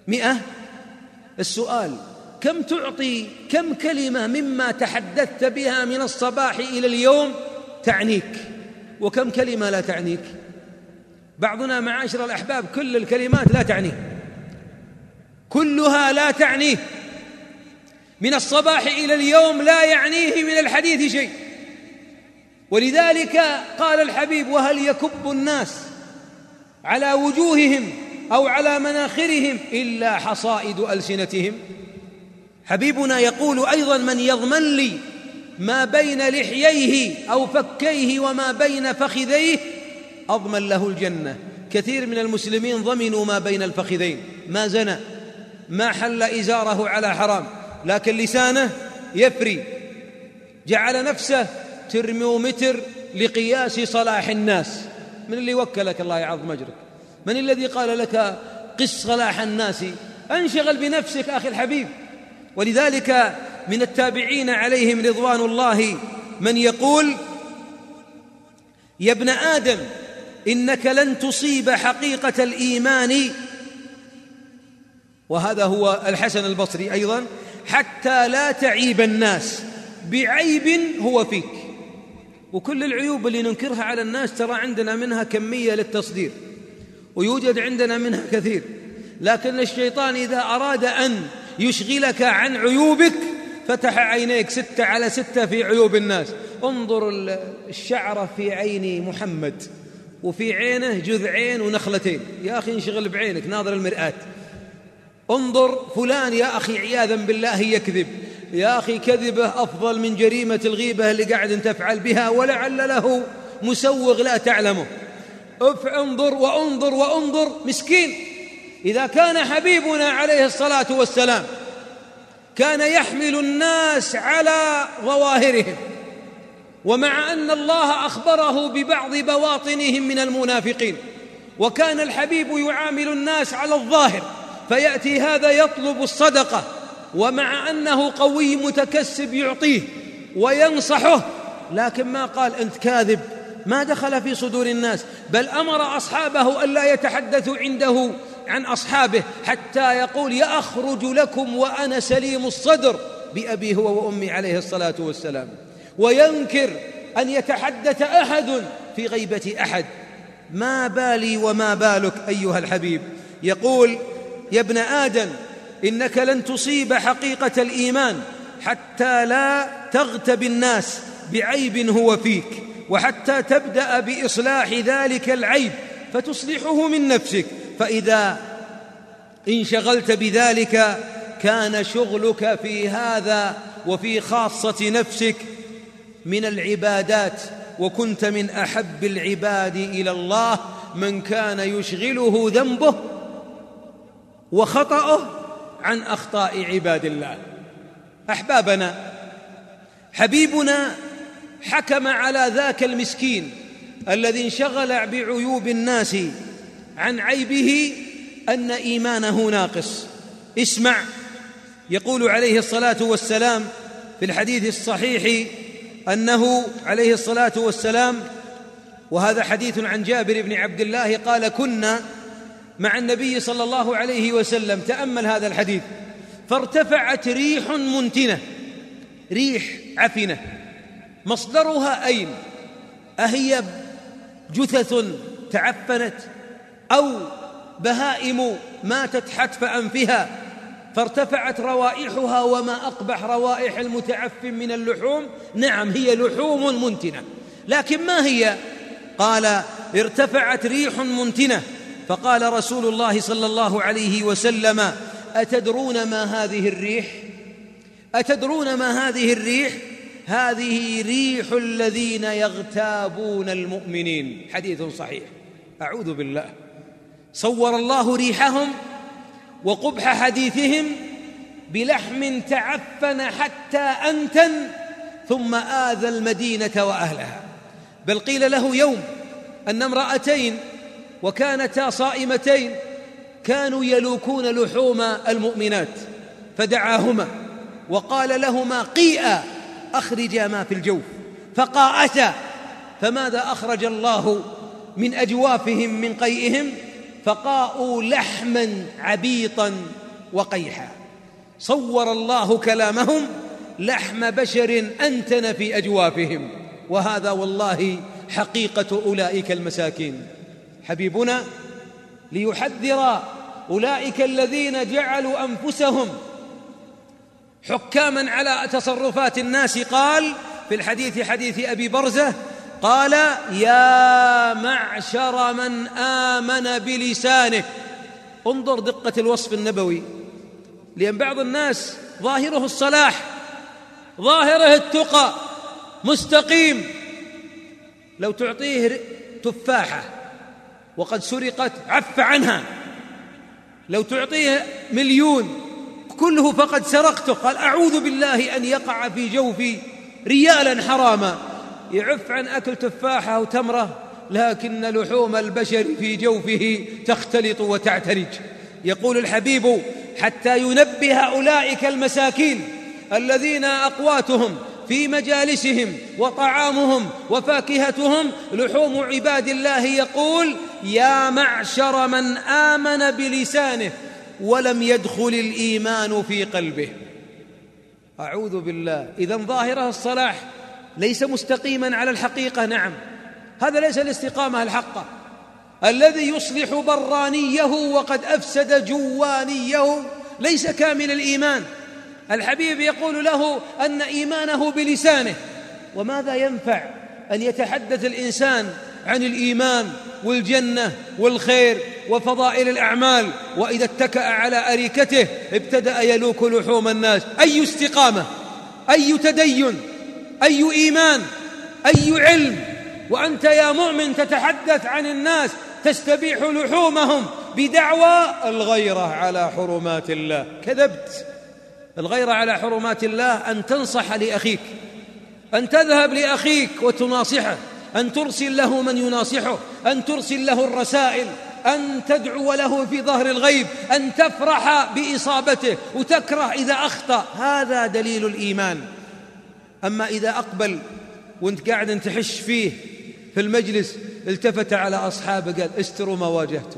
مئة السؤال كم تعطي كم كلمة مما تحدثت بها من الصباح إلى اليوم تعنيك، وكم كلمة لا تعنيك؟ بعضنا معاشر الأحباب كل الكلمات لا تعنيه، كلها لا تعنيه، من الصباح إلى اليوم لا يعنيه من الحديث شيء. ولذلك قال الحبيب: وهل يكب الناس على وجوههم أو على مناخرهم إلا حصائد ألسنتهم. حبيبنا يقول أيضا: من يضمن لي ما بين لحييه أو فكيه وما بين فخذيه أضمن له الجنة. كثير من المسلمين ضمنوا ما بين الفخذين، ما زنى، ما حل إزاره على حرام، لكن لسانه يفري، جعل نفسه ترمومتر لقياس صلاح الناس. من اللي وكلك؟ الله يعظم أجرك. من الذي قال لك قس صلاح الناس؟ انشغل بنفسك أخي الحبيب. ولذلك من التابعين عليهم رضوان الله من يقول: يا ابن آدم إنك لن تصيب حقيقة الإيمان، وهذا هو الحسن البصري أيضا، حتى لا تعيب الناس بعيب هو فيك. وكل العيوب اللي ننكرها على الناس ترى عندنا منها كمية للتصدير، ويوجد عندنا منها كثير، لكن الشيطان إذا أراد أن يشغلك عن عيوبك فتح عينيك ستة على ستة في عيوب الناس. انظر الشعرة في عين محمد وفي عينه جذعين ونخلتين، يا أخي انشغل بعينك، ناظر المرآة. انظر فلان يا أخي عياذا بالله يكذب، يا أخي كذبه أفضل من جريمة الغيبة اللي قاعد تفعل بها ولعل له مسوغ لا تعلمه. انظر وانظر وانظر. مسكين إذا كان حبيبنا عليه الصلاة والسلام كان يحمل الناس على ظواهرهم، ومع أن الله أخبره ببعض بواطنهم من المنافقين، وكان الحبيب يعامل الناس على الظاهر، فيأتي هذا يطلب الصدقة ومع أنه قوي متكسب يعطيه وينصحه، لكن ما قال أنت كاذب، ما دخل في صدور الناس، بل أمر أصحابه ألا يتحدثوا عنده عن أصحابه حتى يقول: يأخرج لكم وأنا سليم الصدر بأبي هو وأمي عليه الصلاة والسلام، وينكر أن يتحدث أحد في غيبة أحد. ما بالي وما بالك أيها الحبيب. يقول: يا ابن آدم إنك لن تصيب حقيقة الإيمان حتى لا تغتب الناس بعيب هو فيك، وحتى تبدأ بإصلاح ذلك العيب فتصلحه من نفسك، فإذا انشغلت بذلك كان شغلك في هذا وفي خاصة نفسك من العبادات، وكنت من أحب العباد إلى الله من كان يشغله ذنبه وخطأه عن أخطاء عباد الله. أحبابنا، حبيبنا حكم على ذاك المسكين الذي انشغل بعيوب الناس عن عيبه أن إيمانه ناقص. اسمع، يقول عليه الصلاة والسلام في الحديث الصحيح أنه عليه الصلاة والسلام، وهذا حديث عن جابر بن عبد الله قال: كنا مع النبي صلى الله عليه وسلم، تأمل هذا الحديث، فارتفعت ريح منتنة، ريح عفنة، مصدرها أين؟ أهي جثث تعفنت أو بهائم ماتت حتف أنفها فارتفعت روائحها؟ وما أقبح روائح المتعفن من اللحوم. نعم، هي لحوم منتنة، لكن ما هي؟ قال: ارتفعت ريح منتنة. فقال رسول الله صلى الله عليه وسلم: أتدرون ما هذه الريح؟ أتدرون ما هذه الريح؟ هذه ريح الذين يغتابون المؤمنين. حديث صحيح. أعوذ بالله، صور الله ريحهم وقبح حديثهم بلحم تعفن حتى أنتن ثم آذى المدينة وأهلها. بل قيل له يوم أن امرأتين وكانتا صائمتين كانوا يلوكون لحوم المؤمنات، فدعاهما وقال لهما: قيئا، أخرجا ما في الجوف، فقاءتا. فماذا أخرج الله من أجوافهم من قيئهم؟ فقاءوا لحما عبيطا وقيحا. صور الله كلامهم لحم بشر أنتن في أجوافهم، وهذا والله حقيقة أولئك المساكين. حبيبنا ليحذر أولئك الذين جعلوا أنفسهم حكاما على تصرفات الناس قال في الحديث حديث أبي برزة قال: يا معشر من آمن بلسانه. انظر دقة الوصف النبوي، لأن بعض الناس ظاهره الصلاح، ظاهره التقى، مستقيم، لو تعطيه تفاحة وقد سرقت عف عنها، لو تعطيه مليون كله فقد سرقته قال أعوذ بالله أن يقع في جوفي ريالا حراما، يعف عن أكل تفاحة أو تمرة، لكن لحوم البشر في جوفه تختلط وتعترج. يقول الحبيب حتى ينبه أولئك المساكين الذين أقواتهم في مجالسهم وطعامهم وفاكهتهم لحوم عباد الله، يقول: يا معشر من آمن بلسانه ولم يدخل الإيمان في قلبه. أعوذ بالله. إذن ظاهره الصلاح ليس مستقيما على الحقيقة. نعم، هذا ليس الاستقامة الحقة. الذي يصلح برانيه وقد أفسد جوانيه ليس كامل الإيمان. الحبيب يقول له أن إيمانه بلسانه. وماذا ينفع أن يتحدث الإنسان عن الإيمان والجنة والخير وفضائل الأعمال وإذا اتكأ على أريكته ابتدأ يلوك لحوم الناس؟ أي استقامة، أي تدين، أي إيمان، أي علم، وأنت يا مؤمن تتحدث عن الناس تستبيح لحومهم بدعوى الغيرة على حرمات الله. كذبت. الغيرة على حرمات الله أن تنصح لأخيك، أن تذهب لأخيك وتناصحه، أن ترسل له من يناصحه، أن ترسل له الرسائل، أن تدعو له في ظهر الغيب، أن تفرح بإصابته وتكره إذا أخطأ. هذا دليل الإيمان. أما إذا أقبل وانت قاعد تحش فيه في المجلس التفت على أصحابه قال: استروا ما واجهتم،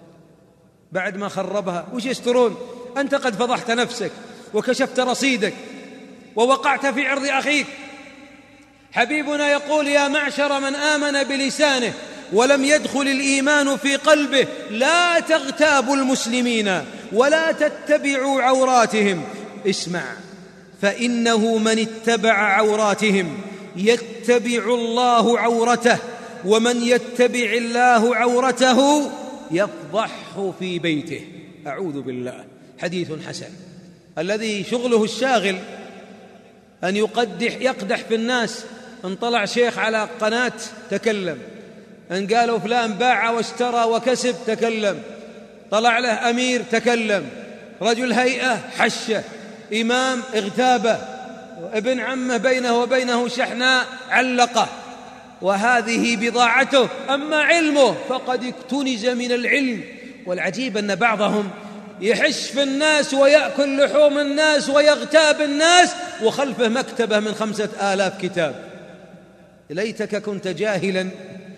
بعد ما خربها وش يسترون؟ أنت قد فضحت نفسك وكشفت رصيدك ووقعت في عرض أخيك. حبيبنا يقول: يا معشر من آمن بلسانه ولم يدخل الإيمان في قلبه لا تغتابوا المسلمين ولا تتبعوا عوراتهم. اسمع، فإنه من اتبع عوراتهم يتبع الله عورته، ومن يتبع الله عورته يفضحه في بيته. أعوذ بالله. حديث حسن. الذي شغله الشاغل أن يقدح يقدح في الناس، ان طلع شيخ على قناة تكلم، ان قالوا فلان باع واشترى وكسب تكلم، طلع له أمير تكلم، رجل هيئة حشه، إمام اغتابه، ابن عمه بينه وبينه شحناء علقه، وهذه بضاعته. أما علمه فقد اكتنز من العلم. والعجيب أن بعضهم يحش في الناس ويأكل لحوم الناس ويغتاب الناس وخلفه مكتبة من خمسة آلاف كتاب. ليتك كنت جاهلا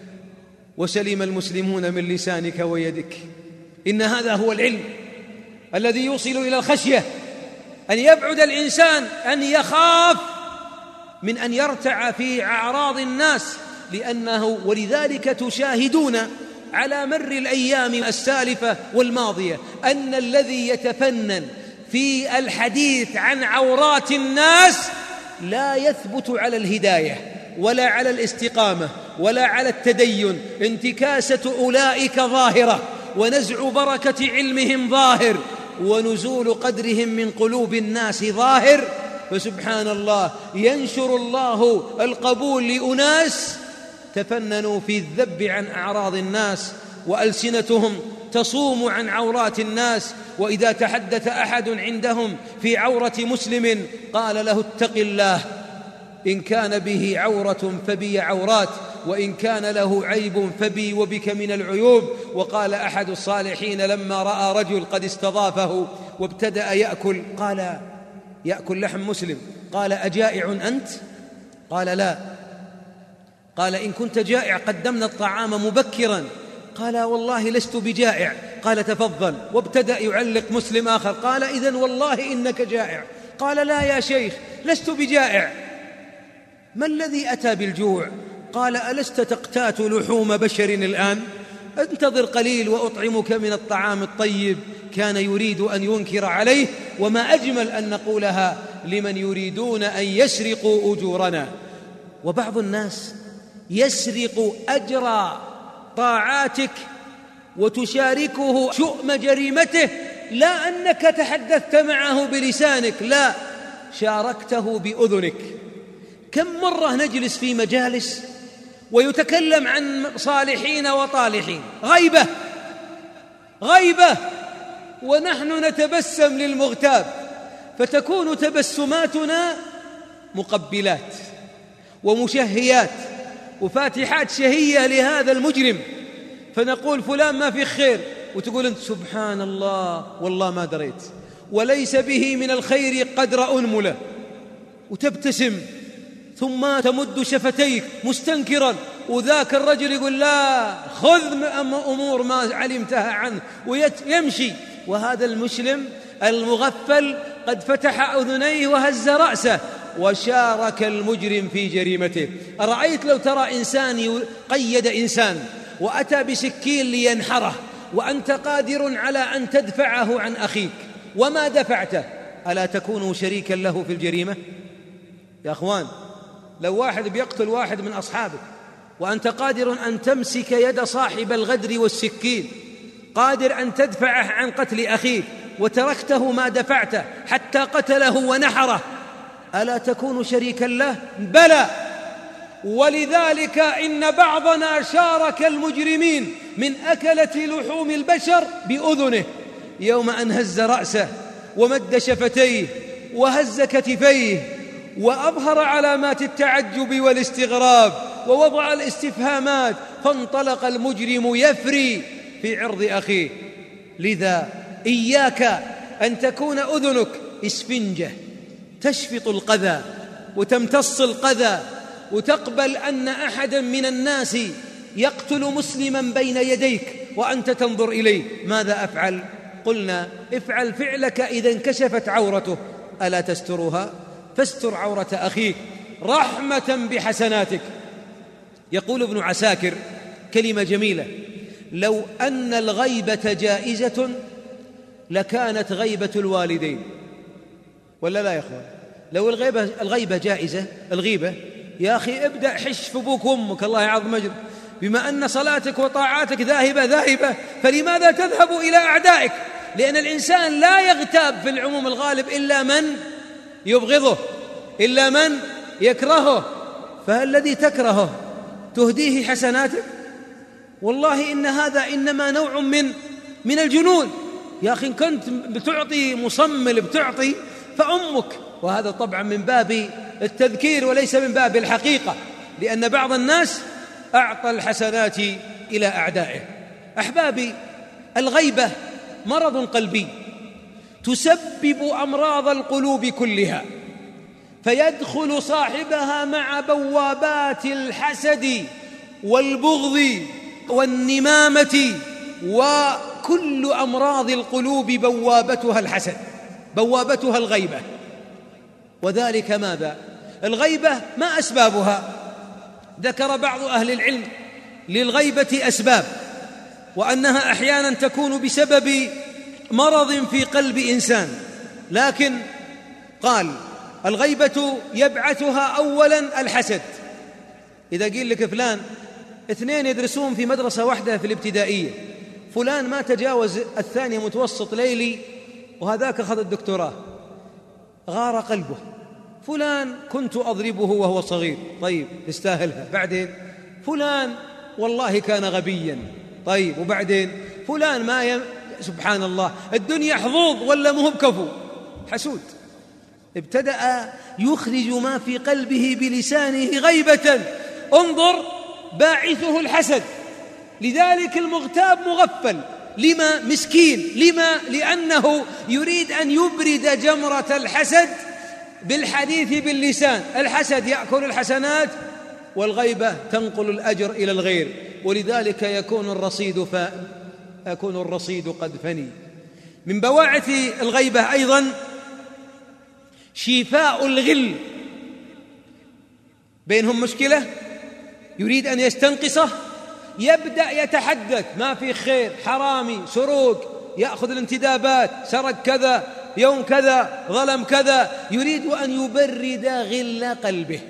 وسلم المسلمون من لسانك ويدك. إن هذا هو العلم الذي يوصل إلى الخشية، أن يبعد الإنسان، أن يخاف من أن يرتع في أعراض الناس، لأنه ولذلك تشاهدون على مر الأيام السالفة والماضية أن الذي يتفنن في الحديث عن عورات الناس لا يثبت على الهداية ولا على الاستقامة ولا على التدين. انتكاسة أولئك ظاهرة، ونزع بركة علمهم ظاهر، ونزول قدرهم من قلوب الناس ظاهر. فسبحان الله، ينشر الله القبول لأناس تفننوا في الذب عن أعراض الناس، وألسنتهم تصوم عن عورات الناس. وإذا تحدث أحد عندهم في عورة مسلم قال له: اتق الله، إن كان به عورة فبي عورات، وإن كان له عيب فبي وبك من العيوب. وقال أحد الصالحين لما رأى رجل قد استضافه وابتدأ يأكل، قال: يأكل لحم مسلم، قال: أجائع أنت؟ قال: لا. قال: إن كنت جائع قدمنا الطعام مبكرا. قال والله لست بجائع. قال تفضل. وابتدأ يعلق مسلم آخر. قال إذن والله إنك جائع. قال لا يا شيخ لست بجائع. ما الذي أتى بالجوع؟ قال ألست تقتات لحوم بشر الآن؟ انتظر قليل وأطعمك من الطعام الطيب. كان يريد أن ينكر عليه، وما أجمل أن نقولها لمن يريدون أن يسرقوا أجورنا. وبعض الناس يسرق أجر طاعاتك وتشاركه شؤم جريمته، لا أنك تحدثت معه بلسانك، لا، شاركته بأذنك. كم مرة نجلس في مجالس ويتكلم عن صالحين وطالحين، غيبة غيبة، ونحن نتبسم للمغتاب، فتكون تبسماتنا مقبلات ومشهيات وفاتحات شهية لهذا المجرم، فنقول فلان ما في خير، وتقول أنت سبحان الله والله ما دريت، وليس به من الخير قدر أنملة، وتبتسم ثم تمد شفتيك مستنكرا، وذاك الرجل يقول لا خذ أمور ما علمتها عنه ويمشي. وهذا المسلم المغفل قد فتح أذنيه وهز رأسه وشارك المجرم في جريمته. أرأيت لو ترى إنسان قيد إنسان وأتى بسكين لينحره وأنت قادر على أن تدفعه عن أخيك وما دفعته، ألا تكون شريكا له في الجريمة؟ يا أخوان، لو واحد بيقتل واحد من أصحابك وأنت قادر أن تمسك يد صاحب الغدر والسكين، قادر أن تدفعه عن قتل أخيك، وتركته ما دفعته حتى قتله ونحره، ألا تكون شريكا له؟ بلى. ولذلك إن بعضنا شارك المجرمين من أكلة لحوم البشر بأذنه يوم أن هز رأسه ومد شفتيه وهز كتفيه وأظهر علامات التعجب والاستغراب ووضع الاستفهامات، فانطلق المجرم يفري في عرض أخيه. لذا إياك أن تكون أذنك إسفنجة تشفط القذى وتمتص القذى وتقبل أن أحدا من الناس يقتل مسلما بين يديك وأنت تنظر إليه. ماذا أفعل؟ قلنا افعل فعلك إذا انكشفت عورته، ألا تسترها؟ فاستر عورة أخيك رحمة بحسناتك. يقول ابن عساكر كلمة جميلة: لو أن الغيبة جائزة لكانت غيبة الوالدين. ولا لا يا أخوان؟ لو الغيبة, الغيبة جائزة، الغيبة يا أخي ابدأ حش في أبوك وأمك، الله يعظم أجرك، بما أن صلاتك وطاعاتك ذاهبة ذاهبة، فلماذا تذهب إلى أعدائك؟ لأن الإنسان لا يغتاب في العموم الغالب إلا من يبغضه، إلا من يكرهه، فالذي تكرهه تهديه حسناتك؟ والله إن هذا إنما نوع من من الجنون. يا أخي كنت بتعطي مصمل بتعطي فأمك، وهذا طبعا من باب التذكير وليس من باب الحقيقة، لأن بعض الناس أعطى الحسنات إلى أعدائه. أحبابي، الغيبة مرض قلبي تسبب أمراض القلوب كلها، فيدخل صاحبها مع بوابات الحسد والبغض والنمامة، وكل أمراض القلوب بوابتها الحسد، بوابتها الغيبة. وذلك ماذا؟ الغيبة ما أسبابها؟ ذكر بعض أهل العلم للغيبة أسباب، وأنها أحيانا تكون بسبب مرض في قلب إنسان، لكن قال الغيبة يبعثها أولا الحسد. إذا قيل لك فلان اثنين يدرسون في مدرسة واحدة في الابتدائية، فلان ما تجاوز الثانية متوسط ليلي وهذاك أخذ الدكتوراه، غار قلبه. فلان كنت أضربه وهو صغير، طيب يستاهلها. بعدين فلان والله كان غبيا، طيب وبعدين فلان ما يم... سبحان الله، الدنيا حظوظ ولا مو بكفو، حسود. ابتدأ يخرج ما في قلبه بلسانه غيبة. انظر، باعثه الحسد. لذلك المغتاب مغفل. لما؟ مسكين. لما؟ لأنه يريد أن يبرد جمرة الحسد بالحديث باللسان. الحسد يأكل الحسنات، والغيبة تنقل الأجر إلى الغير. ولذلك يكون الرصيد ف... يكون الرصيد قد فني. من بواعث الغيبة أيضا شفاء الغل، بينهم مشكلة يريد أن يستنقصه، يبدأ يتحدث ما في خير، حرامي، سروق، يأخذ الانتدابات، سرق كذا، يوم كذا، ظلم كذا، يريد أن يبرد غل قلبه.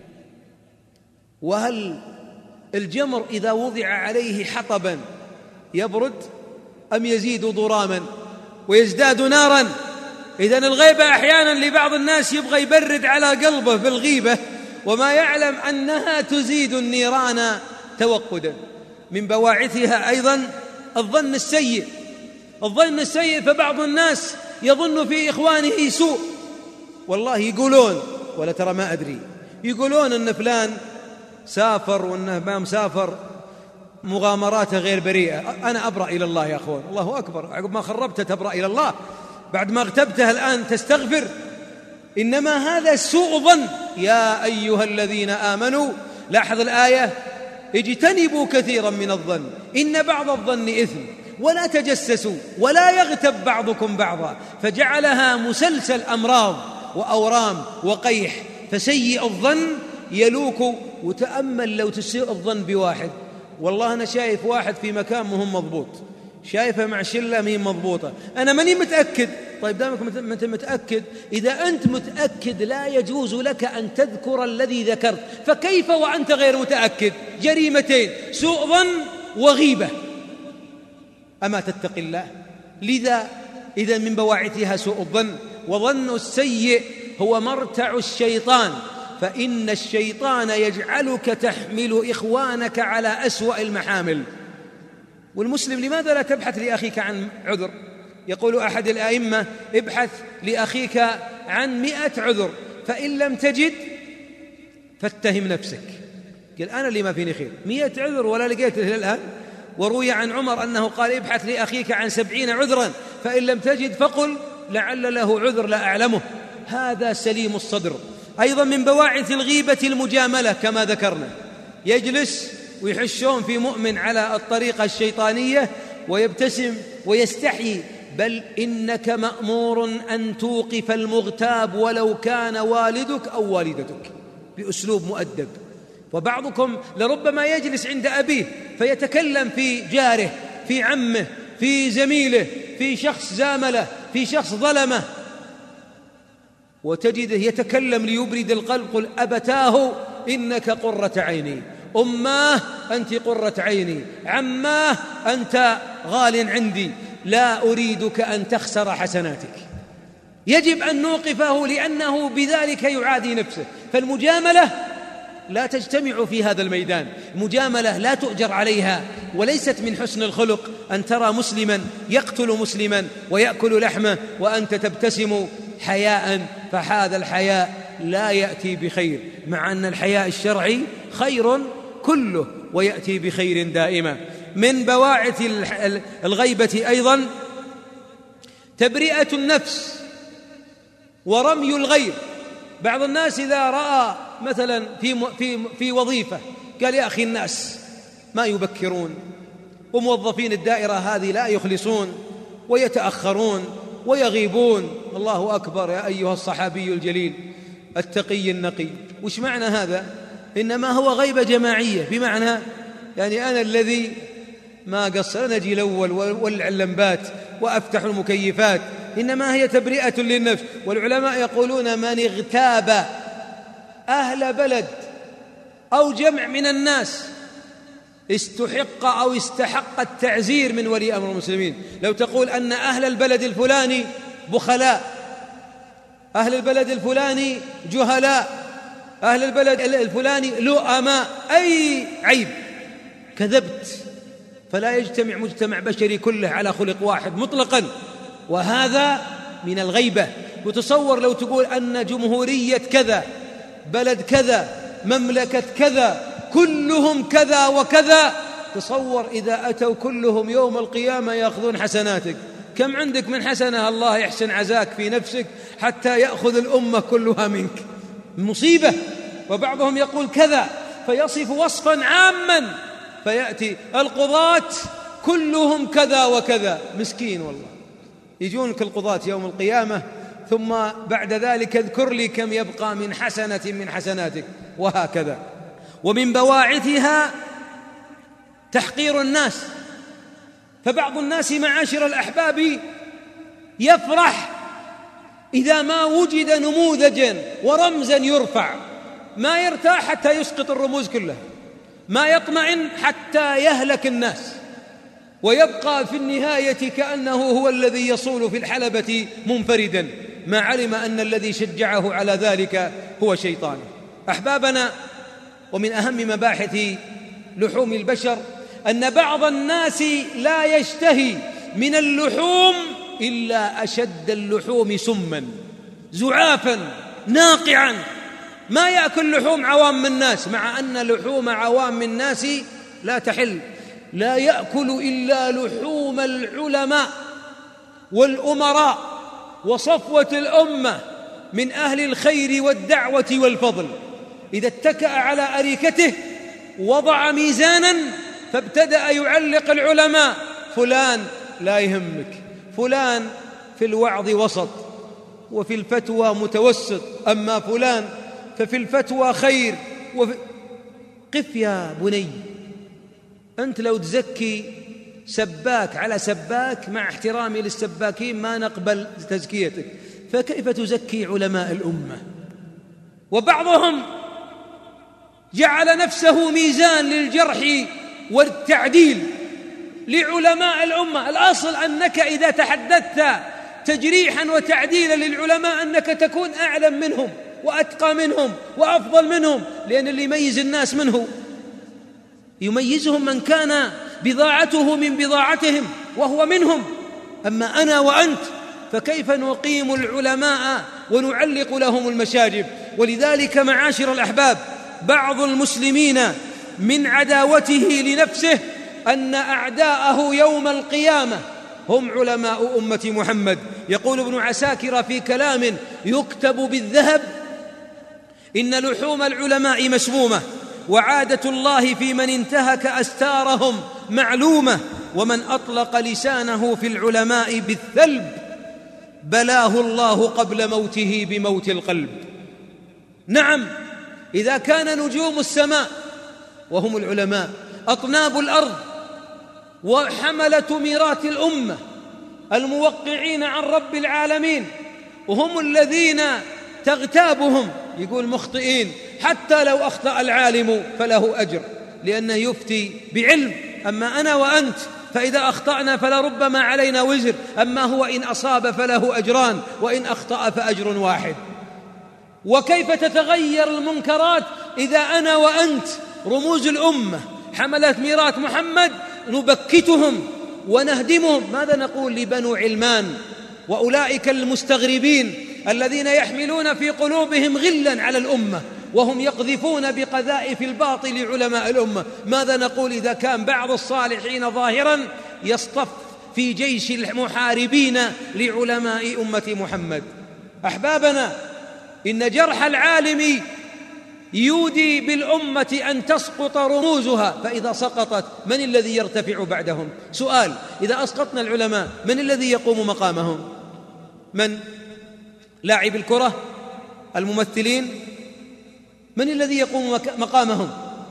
وهل الجمر إذا وضع عليه حطبا يبرد أم يزيد ضراما ويزداد نارا؟ إذن الغيبة أحيانا لبعض الناس يبغى يبرد على قلبه بالغيبة وما يعلم أنها تزيد النيران توقدا. من بواعثها أيضا الظن السيء. الظن السيء، فبعض الناس يظن في إخوانه سوء، والله يقولون، ولا ترى ما أدري، يقولون أن فلان سافر وأنه ما مسافر مغامراته غير بريئة. أنا أبرأ إلى الله يا أخوان، الله أكبر، عقب ما خربته تبرأ إلى الله، بعد ما اغتبته الآن تستغفر. إنما هذا سوء ظن. يا أيها الذين آمنوا، لاحظ الآية، اجتنبوا كثيرا من الظن إن بعض الظن إثم ولا تجسسوا ولا يغتب بعضكم بعضا، فجعلها مسلسل أمراض وأورام وقيح. فسيء الظن يلوك. وتأمل لو تسيء الظن بواحد، والله أنا شايف واحد في مكان مهم مضبوط، شايفه مع شلة مين مضبوطة، أنا ماني متأكد. طيب دامك أنت متأكد، إذا أنت متأكد لا يجوز لك أن تذكر الذي ذكرت، فكيف وأنت غير متأكد؟ جريمتين، سوء ظن وغيبة. أما تتق الله؟ لذا إذا من بواعثها سوء الظن. وظن السيء هو مرتع الشيطان، فإن الشيطان يجعلك تحمل إخوانك على أسوأ المحامل. والمسلم لماذا لا تبحث لأخيك عن عذر؟ يقول أحد الأئمة: ابحث لأخيك عن مئة عذر، فإن لم تجد فاتهم نفسك. قال أنا اللي ما فيني خير، مئة عذر ولا لقيته إلى الآن. وروي عن عمر أنه قال: ابحث لأخيك عن سبعين عذرا، فإن لم تجد فقل لعل له عذر لا أعلمه. هذا سليم الصدر. أيضا من بواعث الغيبة المجاملة كما ذكرنا، يجلس ويحشون في مؤمن على الطريقة الشيطانية ويبتسم ويستحيي، بل إنك مأمور أن توقف المغتاب ولو كان والدك أو والدتك بأسلوب مؤدب. وبعضكم لربما يجلس عند أبيه فيتكلم في جاره، في عمه، في زميله، في شخص زامله، في شخص ظلمه، وتجده يتكلم ليبرد القلب: قل أبتاه إنك قرة عيني، أماه أنت قرة عيني، عماه أنت غال عندي، لا أريدك أن تخسر حسناتك. يجب أن نوقفه لأنه بذلك يعادي نفسه. فالمجاملة لا تجتمع في هذا الميدان، مجاملة لا تؤجر عليها، وليست من حسن الخلق أن ترى مسلما يقتل مسلما ويأكل لحمه وأنت تبتسم حياء، فهذا الحياء لا يأتي بخير، مع أن الحياء الشرعي خير كله ويأتي بخير دائما. من بواعث الغيبة أيضا تبرئة النفس ورمي الغير. بعض الناس إذا رأى مثلا في في في وظيفة قال: يا أخي الناس ما يبكرون، وموظفين الدائرة هذه لا يخلصون ويتأخرون ويغيبون. الله أكبر يا أيها الصحابي الجليل التقي النقي. وش معنى هذا؟ إنما هو غيبة جماعية، بمعنى يعني أنا الذي ما قصر، أنا أجي الأول وولع اللمبات وأفتح المكيفات. إنما هي تبرئة للنفس. والعلماء يقولون: من اغتاب أهل بلد أو جمع من الناس استحق أو استحق التعزير من ولي أمر المسلمين. لو تقول أن أهل البلد الفلاني بخلاء، أهل البلد الفلاني جهلاء، أهل البلد الفلاني لؤماء، أي عيب، كذبت. فلا يجتمع مجتمع بشري كله على خلق واحد مطلقا، وهذا من الغيبة. وتصور لو تقول أن جمهورية كذا، بلد كذا، مملكة كذا، كلهم كذا وكذا، تصور إذا أتوا كلهم يوم القيامة يأخذون حسناتك، كم عندك من حسنة الله يحسن عزاك في نفسك حتى يأخذ الأمة كلها منك؟ مصيبة. وبعضهم يقول كذا فيصف وصفا عاما فيأتي القضاة كلهم كذا وكذا، مسكين والله. يجونك القضاة يوم القيامة ثم بعد ذلك اذكر لي كم يبقى من حسنة من حسناتك، وهكذا. ومن بواعثها تحقير الناس، فبعض الناس معاشر الأحباب يفرح إذا ما وجد نموذجا ورمزا يرفع، ما يرتاح حتى يسقط الرموز كلها، ما يطمئن حتى يهلك الناس، ويبقى في النهاية كأنه هو الذي يصول في الحلبة منفردا، ما علم أن الذي شجعه على ذلك هو شيطان. أحبابنا، ومن أهم مباحث لحوم البشر أن بعض الناس لا يشتهي من اللحوم إلا أشد اللحوم سما، زعافا ناقعا، ما يأكل لحوم عوام الناس، مع أن لحوم عوام الناس لا تحل. لا يأكل إلا لحوم العلماء والأمراء وصفوة الأمة من أهل الخير والدعوة والفضل. إذا اتكأ على أريكته وضع ميزانا فابتدأ يعلق العلماء، فلان لا يهمك، فلان في الوعظ وسط وفي الفتوى متوسط، أما فلان ففي الفتوى خير وفي... قف يا بني، أنت لو تزكي سباك على سباك، مع احترامي للسباكين ما نقبل تزكيتك، فكيف تزكي علماء الأمة؟ وبعضهم جعل نفسه ميزان للجرح والتعديل لعلماء الأمة. الأصل أنك إذا تحدثت تجريحا وتعديلا للعلماء أنك تكون أعلم منهم وأتقى منهم وأفضل منهم، لأن اللي يميز الناس منه يميزهم من كان بضاعته من بضاعتهم وهو منهم. أما أنا وأنت فكيف نقيم العلماء ونعلق لهم المشاجب؟ ولذلك معاشر الأحباب، بعض المسلمين من عداوته لنفسه أن أعداءه يوم القيامة هم علماء أمة محمد. يقول ابن عساكر في كلام يكتب بالذهب: إن لحوم العلماء مسمومة، وعادة الله في من انتهك أستارهم معلومة، ومن أطلق لسانه في العلماء بالثلب بلاه الله قبل موته بموت القلب. نعم، إذا كان نجوم السماء وهم العلماء أطناب الأرض وحملة ميراث الأمة الموقعين عن رب العالمين، وهم الذين تغتابهم، يقول مخطئين، حتى لو أخطأ العالم فله أجر لأنه يفتي بعلم، أما أنا وأنت فإذا أخطأنا فلربما علينا وزر، أما هو إن أصاب فله أجران وإن أخطأ فأجر واحد. وكيف تتغير المنكرات إذا أنا وأنت رموز الأمة حملت ميراث محمد نبكتهم ونهدمهم؟ ماذا نقول لبنو علمان وأولئك المستغربين الذين يحملون في قلوبهم غلا على الأمة وهم يقذفون بقذائف الباطل علماء الأمة؟ ماذا نقول إذا كان بعض الصالحين ظاهرا يصطف في جيش المحاربين لعلماء أمة محمد؟ أحبابنا، إن جرح العالم يودي بالأمة أن تسقط رموزها، فإذا سقطت من الذي يرتفع بعدهم؟ سؤال: إذا أسقطنا العلماء من الذي يقوم مقامهم؟ من؟ لاعب الكرة؟ الممثلين؟ من الذي يقوم مقامهم؟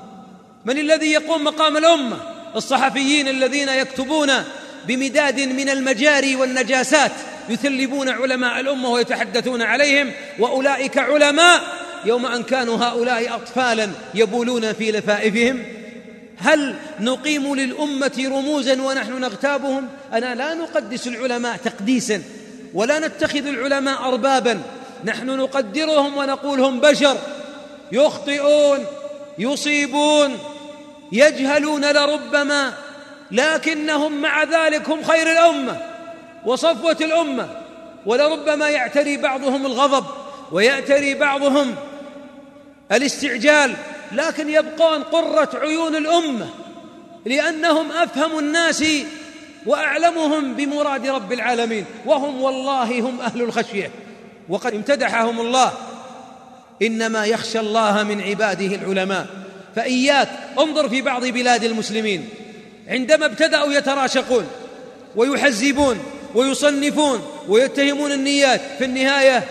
من الذي يقوم مقام الأمة؟ الصحفيين الذين يكتبون بمداد من المجاري والنجاسات يثلبون علماء الأمة ويتحدثون عليهم، وأولئك علماء يوم أن كانوا هؤلاء أطفالا يبولون في لفائفهم. هل نقيم للأمة رموزا ونحن نغتابهم؟ أنا لا نقدس العلماء تقديسا ولا نتخذ العلماء أربابا، نحن نقدرهم ونقول هم بشر يخطئون يصيبون يجهلون لربما، لكنهم مع ذلك هم خير الأمة وصفوة الأمة، ولربما يعتري بعضهم الغضب ويعتري بعضهم الاستعجال، لكن يبقون قرة عيون الأمة لأنهم أفهم الناس وأعلمهم بمراد رب العالمين، وهم والله هم أهل الخشية، وقد امتدحهم الله: إنما يخشى الله من عباده العلماء. فإياك انظر في بعض بلاد المسلمين عندما ابتدأوا يتراشقون ويحزبون ويصنفون ويتهمون النيات، في النهاية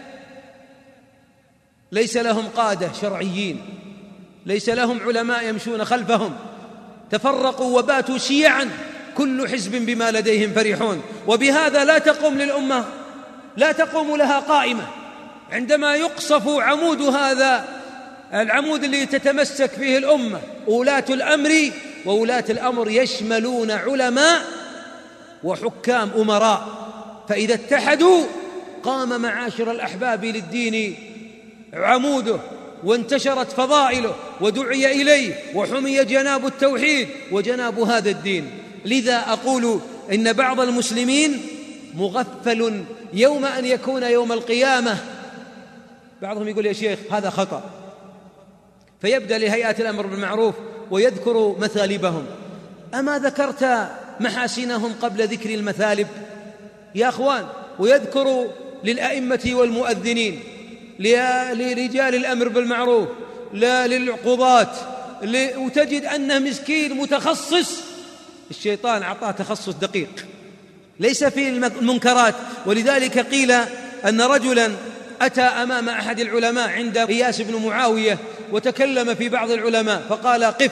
ليس لهم قادة شرعيين، ليس لهم علماء يمشون خلفهم، تفرقوا وباتوا شيعا، كل حزب بما لديهم فرحون. وبهذا لا تقوم للأمة، لا تقوم لها قائمة. عندما يقصف عمود هذا العمود اللي تتمسك فيه الأمة، ولاة الأمر، وولاة الأمر يشملون علماء وحكام أمراء، فإذا اتحدوا قام معاشر الأحباب للدين عموده، وانتشرت فضائله، ودعي إليه، وحمي جناب التوحيد وجناب هذا الدين. لذا أقول إن بعض المسلمين مغفل يوم أن يكون يوم القيامة. بعضهم يقول يا شيخ هذا خطأ، فيبدأ لهيئات الأمر بالمعروف ويذكر مثالبهم. أما ذكرت محاسنهم قبل ذكر المثالب يا أخوان؟ ويذكر للأئمة والمؤذنين، لرجال الأمر بالمعروف، لا للقضاة، وتجد أنه مسكين متخصص، الشيطان أعطاه تخصص دقيق ليس في المنكرات. ولذلك قيل أن رجلا أتى أمام أحد العلماء عند إياس بن معاوية وتكلم في بعض العلماء، فقال قف،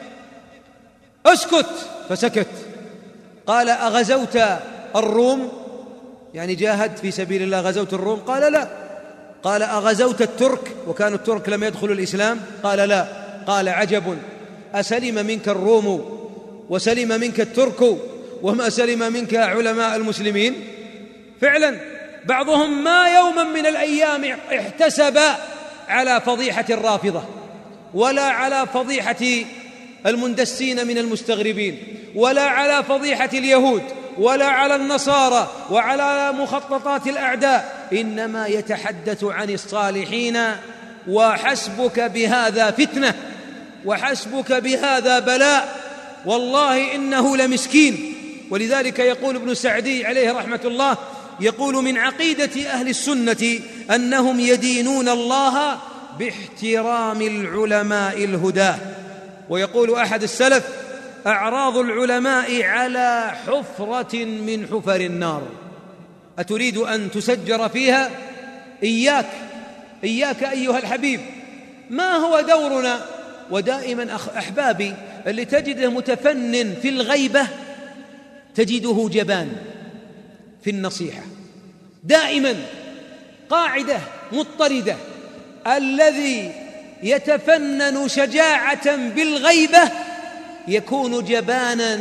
اسكت، فسكت. قال أغزوت الروم؟ يعني جاهدت في سبيل الله، غزوت الروم؟ قال لا. قال أغزوت الترك؟ وكانوا الترك لم يدخلوا الإسلام؟ قال لا. قال عجب، أسلم منك الروم وسلم منك الترك وما سلم منك علماء المسلمين؟ فعلا بعضهم ما يوما من الأيام احتسب على فضيحة الرافضة، ولا على فضيحة المندسين من المستغربين، ولا على فضيحة اليهود، ولا على النصارى، وعلى مخططات الأعداء، إنما يتحدث عن الصالحين. وحسبك بهذا فتنة، وحسبك بهذا بلاء، والله إنه لمسكين. ولذلك يقول ابن سعدي عليه رحمة الله، يقول من عقيدة أهل السنة أنهم يدينون الله باحترام العلماء الهداة. ويقول أحد السلف أعراض العلماء على حفرة من حفر النار، أتريد أن تسجر فيها؟ إياك إياك أيها الحبيب. ما هو دورنا؟ ودائما أحبابي اللي تجده متفنن في الغيبة تجده جبان في النصيحة، دائما قاعدة مضطردة. الذي يتفنن شجاعة بالغيبة يكون جبانا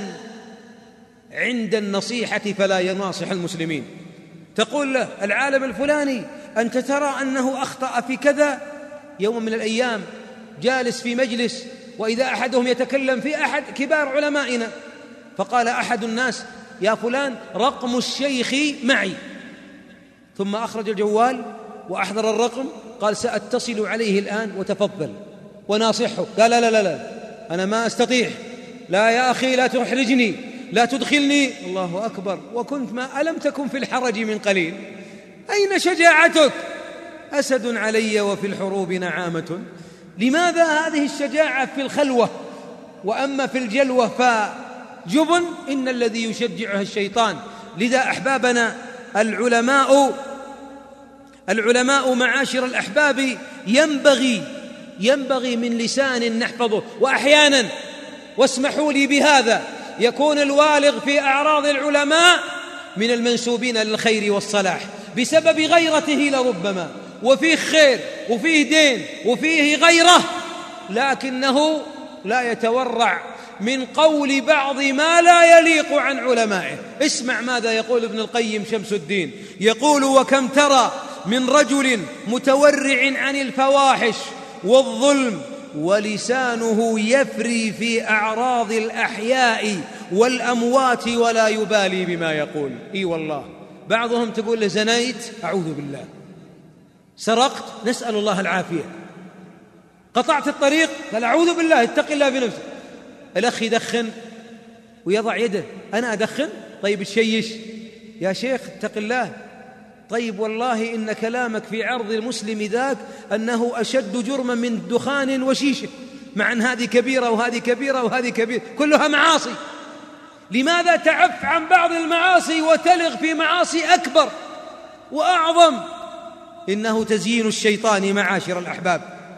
عند النصيحة فلا يناصح المسلمين. تقول له العالم الفلاني أنت ترى أنه أخطأ في كذا، يوم من الأيام جالس في مجلس وإذا أحدهم يتكلم في أحد كبار علمائنا، فقال أحد الناس يا فلان رقم الشيخ معي، ثم أخرج الجوال وأحضر الرقم، قال سأتصل عليه الآن وتفضل وناصحه. قال لا لا لا أنا ما أستطيع، لا يا أخي لا تحرجني، لا تدخلني. الله أكبر، وكنت ما ألم تكن في الحرج من قليل، أين شجاعتك؟ أسد علي وفي الحروب نعامة. لماذا هذه الشجاعة في الخلوة، وأما في الجلوة فجبن؟ إن الذي يشجعها الشيطان. لذا أحبابنا العلماء العلماء معاشر الأحباب ينبغي ينبغي من لسان نحفظه. وأحيانا، واسمحوا لي بهذا، يكون الوالغ في أعراض العلماء من المنسوبين للخير والصلاح بسبب غيرته لربما، وفيه خير وفيه دين وفيه غيره، لكنه لا يتورع من قول بعض ما لا يليق عن علمائه. اسمع ماذا يقول ابن القيم شمس الدين، يقول وكم ترى من رجل متورع عن الفواحش والظلم ولسانه يفري في أعراض الأحياء والأموات ولا يبالي بما يقول. إي والله، بعضهم تقول له زنيت، أعوذ بالله، سرقت، نسأل الله العافية، قطعت الطريق، قال أعوذ بالله، اتق الله بنفسك. الأخ يدخن ويضع يده، أنا أدخن؟ طيب تشيش يا شيخ، اتق الله. طيب والله إن كلامك في عرض المسلم ذاك أنه أشد جرما من دخان وشيشة. مع أن هذه كبيرة وهذه كبيرة وهذه كبيرة، كلها معاصي. لماذا تعف عن بعض المعاصي وتلغ في معاصي أكبر وأعظم؟ إنه تزيين الشيطان معاشر الأحباب.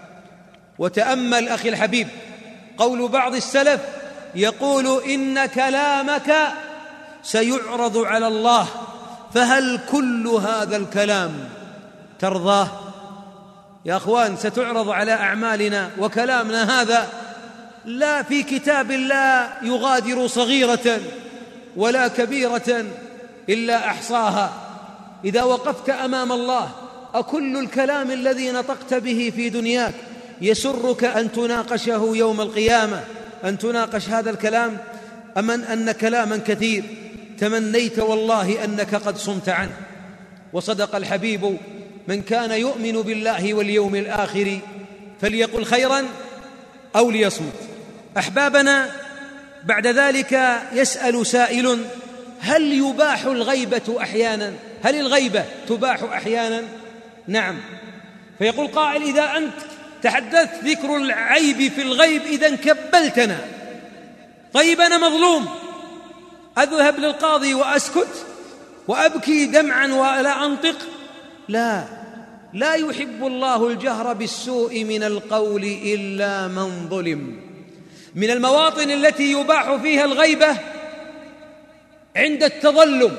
وتأمل أخي الحبيب قول بعض السلف يقول: إن كلامك سيعرض على الله، فهل كل هذا الكلام ترضاه؟ يا أخوان، ستعرض على أعمالنا وكلامنا هذا لا في كتاب لا يغادر صغيرة ولا كبيرة إلا أحصاها. إذا وقفت أمام الله أكل الكلام الذي نطقت به في دنياك يسرك أن تناقشه يوم القيامة، أن تناقش هذا الكلام، أم أن كلاما كثير تمنيت والله أنك قد صمت عنه؟ وصدق الحبيب: من كان يؤمن بالله واليوم الآخر فليقل خيرا أو ليصمت. أحبابنا، بعد ذلك يسأل سائل: هل يباح الغيبة أحيانا؟ هل الغيبة تباح أحيانا؟ نعم. فيقول قائل: إذا أنت تحدثت ذكر العيب في الغيب إذن كبلتنا. طيب أنا مظلوم، أذهب للقاضي وأسكت وأبكي دمعا ولا أنطق؟ لا، لا يحب الله الجهر بالسوء من القول إلا من ظلم. من المواطن التي يباح فيها الغيبة عند التظلم،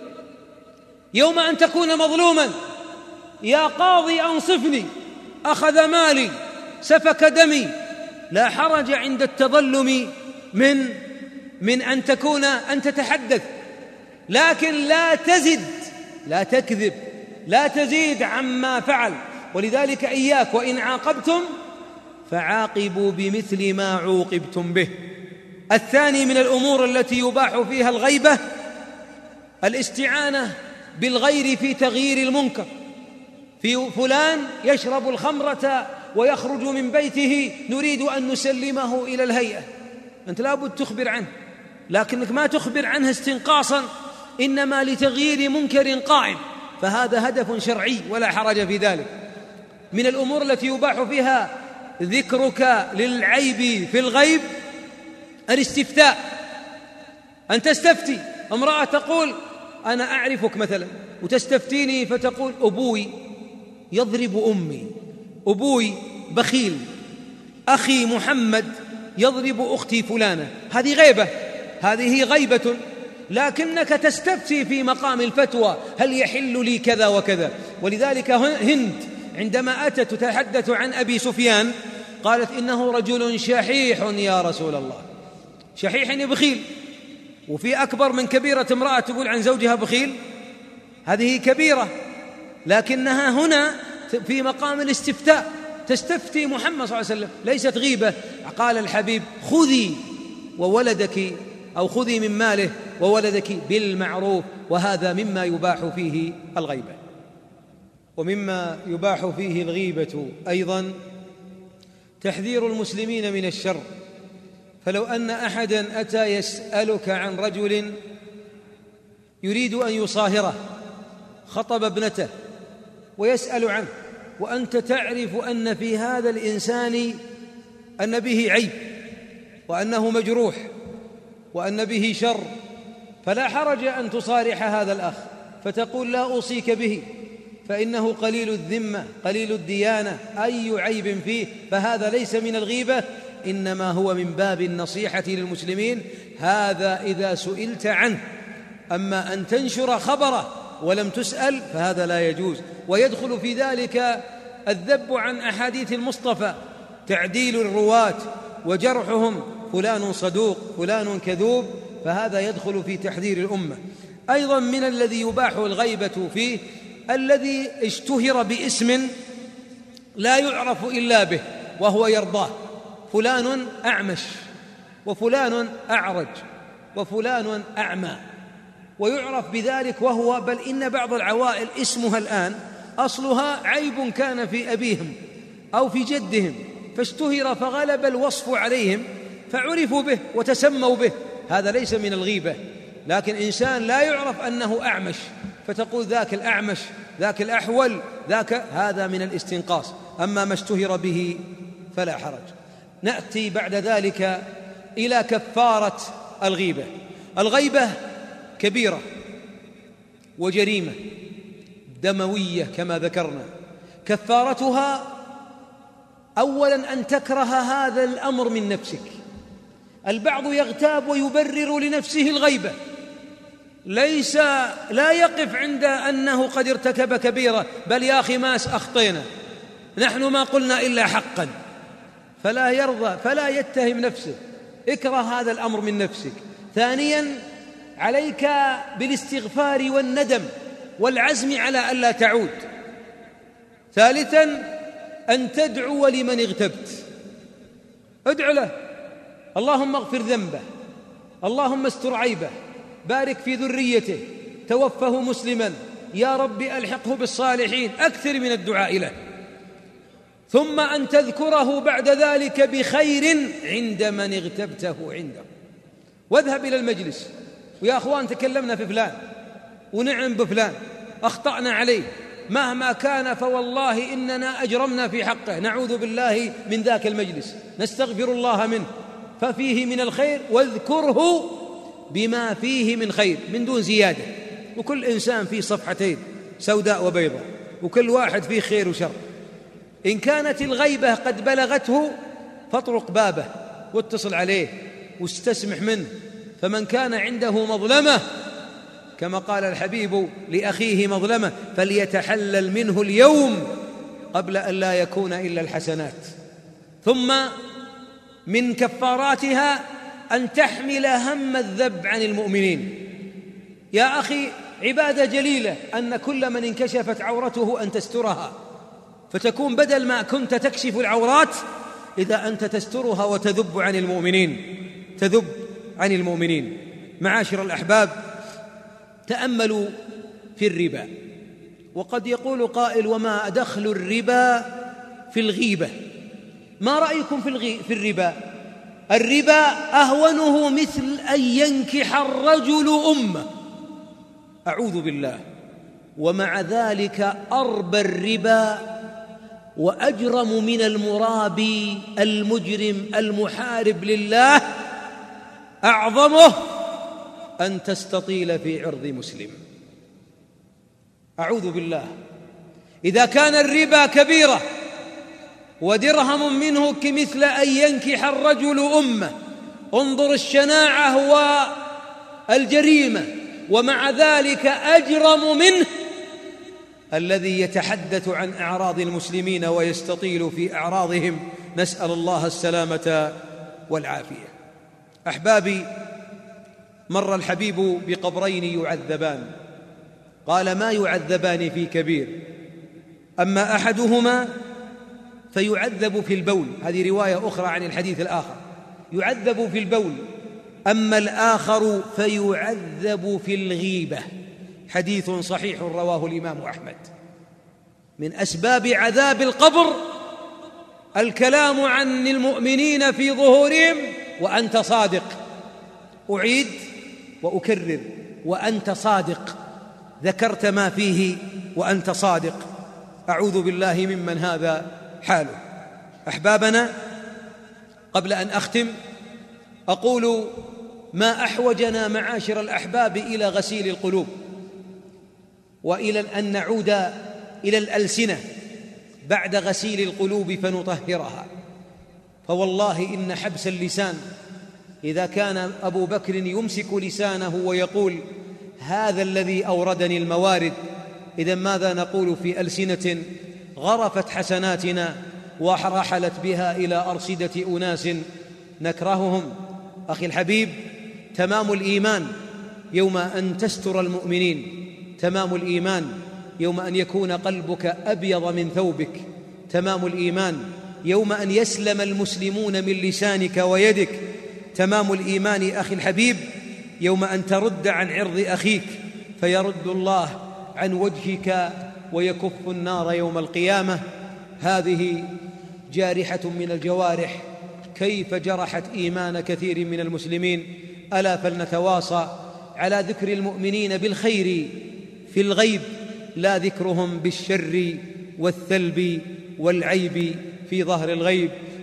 يوم أن تكون مظلوما: يا قاضي أنصفني، أخذ مالي، سفك دمي. لا حرج عند التظلم من من أن تكون أن تتحدث، لكن لا تزد، لا تكذب، لا تزيد عما فعل. ولذلك إياك وإن عاقبتم فعاقبوا بمثل ما عوقبتم به. الثاني من الأمور التي يباح فيها الغيبة الاستعانة بالغير في تغيير المنكر. في فلان يشرب الخمرة ويخرج من بيته، نريد أن نسلمه إلى الهيئة. أنت لابد تخبر عنه، لكنك ما تخبر عنه استنقاصا، إنما لتغيير منكر قائم، فهذا هدف شرعي ولا حرج في ذلك. من الأمور التي يباح فيها ذكرك للعيب في الغيب الاستفتاء. أن تستفتي امرأة تقول: أنا أعرفك مثلا، وتستفتيني فتقول: أبوي يضرب أمي، أبوي بخيل، أخي محمد يضرب أختي فلانة. هذه غيبة، هذه غيبة، لكنك تستفتي في مقام الفتوى: هل يحل لي كذا وكذا؟ ولذلك هند عندما أتت تتحدث عن أبي سفيان قالت: إنه رجل شحيح يا رسول الله. شحيح يعني بخيل، وفي أكبر من كبيرة امرأة تقول عن زوجها بخيل؟ هذه كبيرة، لكنها هنا في مقام الاستفتاء، تستفتي محمد صلى الله عليه وسلم، ليست غيبة. قال الحبيب: خذي وولدك، أو خذي من ماله وولدك بالمعروف. وهذا مما يباح فيه الغيبة. ومما يباح فيه الغيبة أيضا تحذير المسلمين من الشر. فلو أن أحدا أتى يسألك عن رجل يريد أن يصاهره، خطب ابنته ويسأل عنه، وأنت تعرف أن في هذا الإنسان أن به عيب، وأنه مجروح، وأن به شر، فلا حرج أن تصارح هذا الأخ فتقول: لا أوصيك به، فإنه قليل الذمة قليل الديانة، أي عيب فيه؟ فهذا ليس من الغيبة، إنما هو من باب النصيحة للمسلمين. هذا إذا سئلت عنه. أما أن تنشر خبره ولم تسأل فهذا لا يجوز. ويدخل في ذلك الذب عن أحاديث المصطفى، تعديل الرواة وجرحهم، فلان صدوق فلان كذوب، فهذا يدخل في تحذير الأمة. أيضا من الذي يباح الغيبة فيه الذي اشتهر باسم لا يعرف إلا به وهو يرضاه: فلان أعمش، وفلان أعرج، وفلان أعمى، ويعرف بذلك. وهو بل إن بعض العوائل اسمها الآن أصلها عيب كان في أبيهم أو في جدهم، فاشتهر فغلب الوصف عليهم فعرفوا به وتسموا به. هذا ليس من الغيبة. لكن إنسان لا يعرف أنه أعمش فتقول: ذاك الأعمش، ذاك الأحول، ذاك، هذا من الاستنقاص. أما ما اشتهر به فلا حرج. نأتي بعد ذلك إلى كفارة الغيبة. الغيبة كبيرة وجريمة دموية كما ذكرنا. كفارتها أولا أن تكره هذا الأمر من نفسك. البعض يغتاب ويبرر لنفسه الغيبة، ليس لا يقف عند أنه قد ارتكب كبيرة، بل يا أخي ما أخطينا، نحن ما قلنا إلا حقا، فلا يرضى، فلا يتهم نفسه. اكره هذا الأمر من نفسك. ثانيا عليك بالاستغفار والندم والعزم على ألا تعود. ثالثا أن تدعو لمن اغتبت، ادعو له، اللهم اغفر ذنبه، اللهم استر عيبه، بارك في ذريته، توفه مسلما، يا رب ألحقه بالصالحين. أكثر من الدعاء له. ثم أن تذكره بعد ذلك بخير عند من اغتبته عنده. واذهب إلى المجلس، ويا أخوان تكلمنا في فلان ونعم بفلان، أخطأنا عليه، مهما كان فوالله إننا أجرمنا في حقه، نعوذ بالله من ذاك المجلس، نستغفر الله منه، ففيه من الخير، واذكره بما فيه من خير من دون زيادة. وكل إنسان فيه صفحتين سوداء وبيضاء، وكل واحد فيه خير وشر. إن كانت الغيبة قد بلغته فاطرق بابه واتصل عليه واستسمح منه. فمن كان عنده مظلمة كما قال الحبيب لأخيه مظلمة فليتحلل منه اليوم قبل أن لا يكون إلا الحسنات. ثم من كفاراتها أن تحمل هم الذب عن المؤمنين. يا أخي عبادة جليلة أن كل من انكشفت عورته أن تسترها، فتكون بدل ما كنت تكشف العورات إذا أنت تسترها وتذب عن المؤمنين، تذب عن المؤمنين. معاشر الأحباب، تأملوا في الربا. وقد يقول قائل: وما دخل الربا في الغيبة؟ ما رأيكم في, الغي... في الربا؟ الربا أهونه مثل أن ينكح الرجل أمه، أعوذ بالله. ومع ذلك أربى الربا وأجرم من المرابي المجرم المحارب لله، أعظمه أن تستطيل في عرض مسلم، أعوذ بالله. إذا كان الربا كبيرة ودرهم منه كمثل أن ينكح الرجل أمه، انظر الشناعة والجريمة. ومع ذلك أجرم منه الذي يتحدث عن أعراض المسلمين ويستطيل في أعراضهم، نسأل الله السلامة والعافية. أحبابي، مر الحبيب بقبرين يعذبان، قال: ما يعذبان في كبير، أما أحدهما فيعذب في البول، هذه رواية أخرى عن الحديث الآخر، يعذب في البول، أما الآخر فيعذب في الغيبة. حديث صحيح رواه الإمام أحمد. من أسباب عذاب القبر الكلام عن المؤمنين في ظهورهم وأنت صادق. أعيد وأكرر: وأنت صادق، ذكرت ما فيه وأنت صادق. أعوذ بالله ممن هذا حاله. أحبابنا، قبل أن أختم أقول: ما أحوجنا معاشر الأحباب إلى غسيل القلوب، وإلى أن نعود إلى الألسنة بعد غسيل القلوب فنطهرها. فوالله إن حبس اللسان، إذا كان أبو بكر يمسك لسانه ويقول: هذا الذي أوردني الموارد، إذن ماذا نقول في ألسنة غرفت حسناتنا ورحلت بها إلى أرصدة أناس نكرههم؟ أخي الحبيب، تمام الإيمان يوم أن تستر المؤمنين، تمام الإيمان يوم أن يكون قلبك أبيض من ثوبك، تمام الإيمان يوم أن يسلم المسلمون من لسانك ويدك، تمام الإيمان أخي الحبيب يوم أن ترد عن عرض أخيك فيرد الله عن وجهك ويكف النار يوم القيامة. هذه جارحة من الجوارح كيف جرحت إيمان كثير من المسلمين. ألا فلنتواصى على ذكر المؤمنين بالخير في الغيب، لا ذكرهم بالشر والثلب والعيب في ظهر الغيب.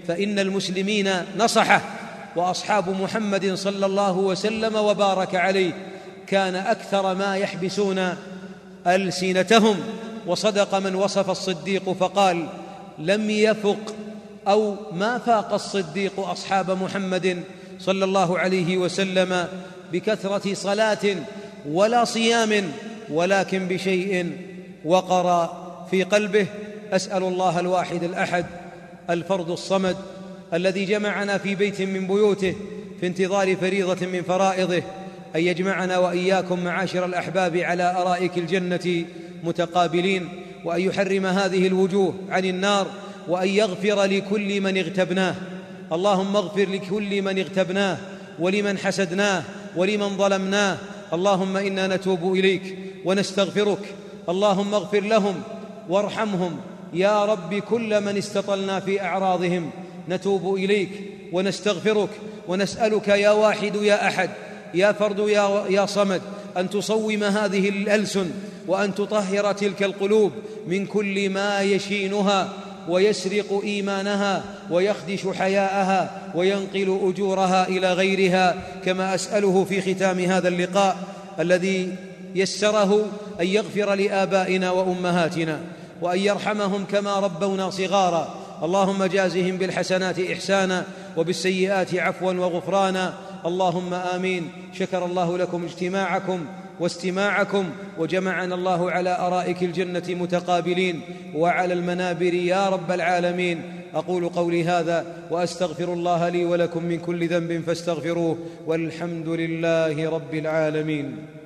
فإن المسلمين نصحه، وأصحاب محمد صلى الله وسلم وبارك عليه كان أكثر ما يحبسون ألسنتهم. وصدق من وصف الصديق فقال: لم يفق أو ما فاق الصديق أصحاب محمد صلى الله عليه وسلم بكثرة صلاة ولا صيام، ولكن بشيء وقر في قلبه. أسأل الله الواحد الأحد الفرد الصمد الذي جمعنا في بيت من بيوته في انتظار فريضة من فرائضه أن يجمعنا وإياكم معاشر الأحباب على أرائك الجنة متقابلين، وأن يحرم هذه الوجوه عن النار، وأن يغفر لكل من اغتبناه. اللهم اغفر لكل من اغتبناه ولمن حسدناه ولمن ظلمناه. اللهم إنا نتوب إليك ونستغفرك. اللهم اغفر لهم وارحمهم يا رب كل من استطلنا في أعراضهم. نتوب إليك ونستغفرك ونسألك يا واحد يا أحد يا فرد يا, يا صمد أن تصوم هذه الألسن، وأن تطهر تلك القلوب من كل ما يشينها ويسرق إيمانها ويخدش حياءها وينقل أجورها إلى غيرها، كما أسأله في ختام هذا اللقاء الذي يسره أن يغفر لآبائنا وأمهاتنا وأن يرحمهم كما ربونا صغارا. اللهم جازهم بالحسنات إحسانا وبالسيئات عفوا وغفرانا. اللهم آمين. شكر الله لكم اجتماعكم واستماعكم، وجمعنا الله على أرائك الجنة متقابلين وعلى المنابر يا رب العالمين. أقول قولي هذا وأستغفر الله لي ولكم من كل ذنب فاستغفروه، والحمد لله رب العالمين.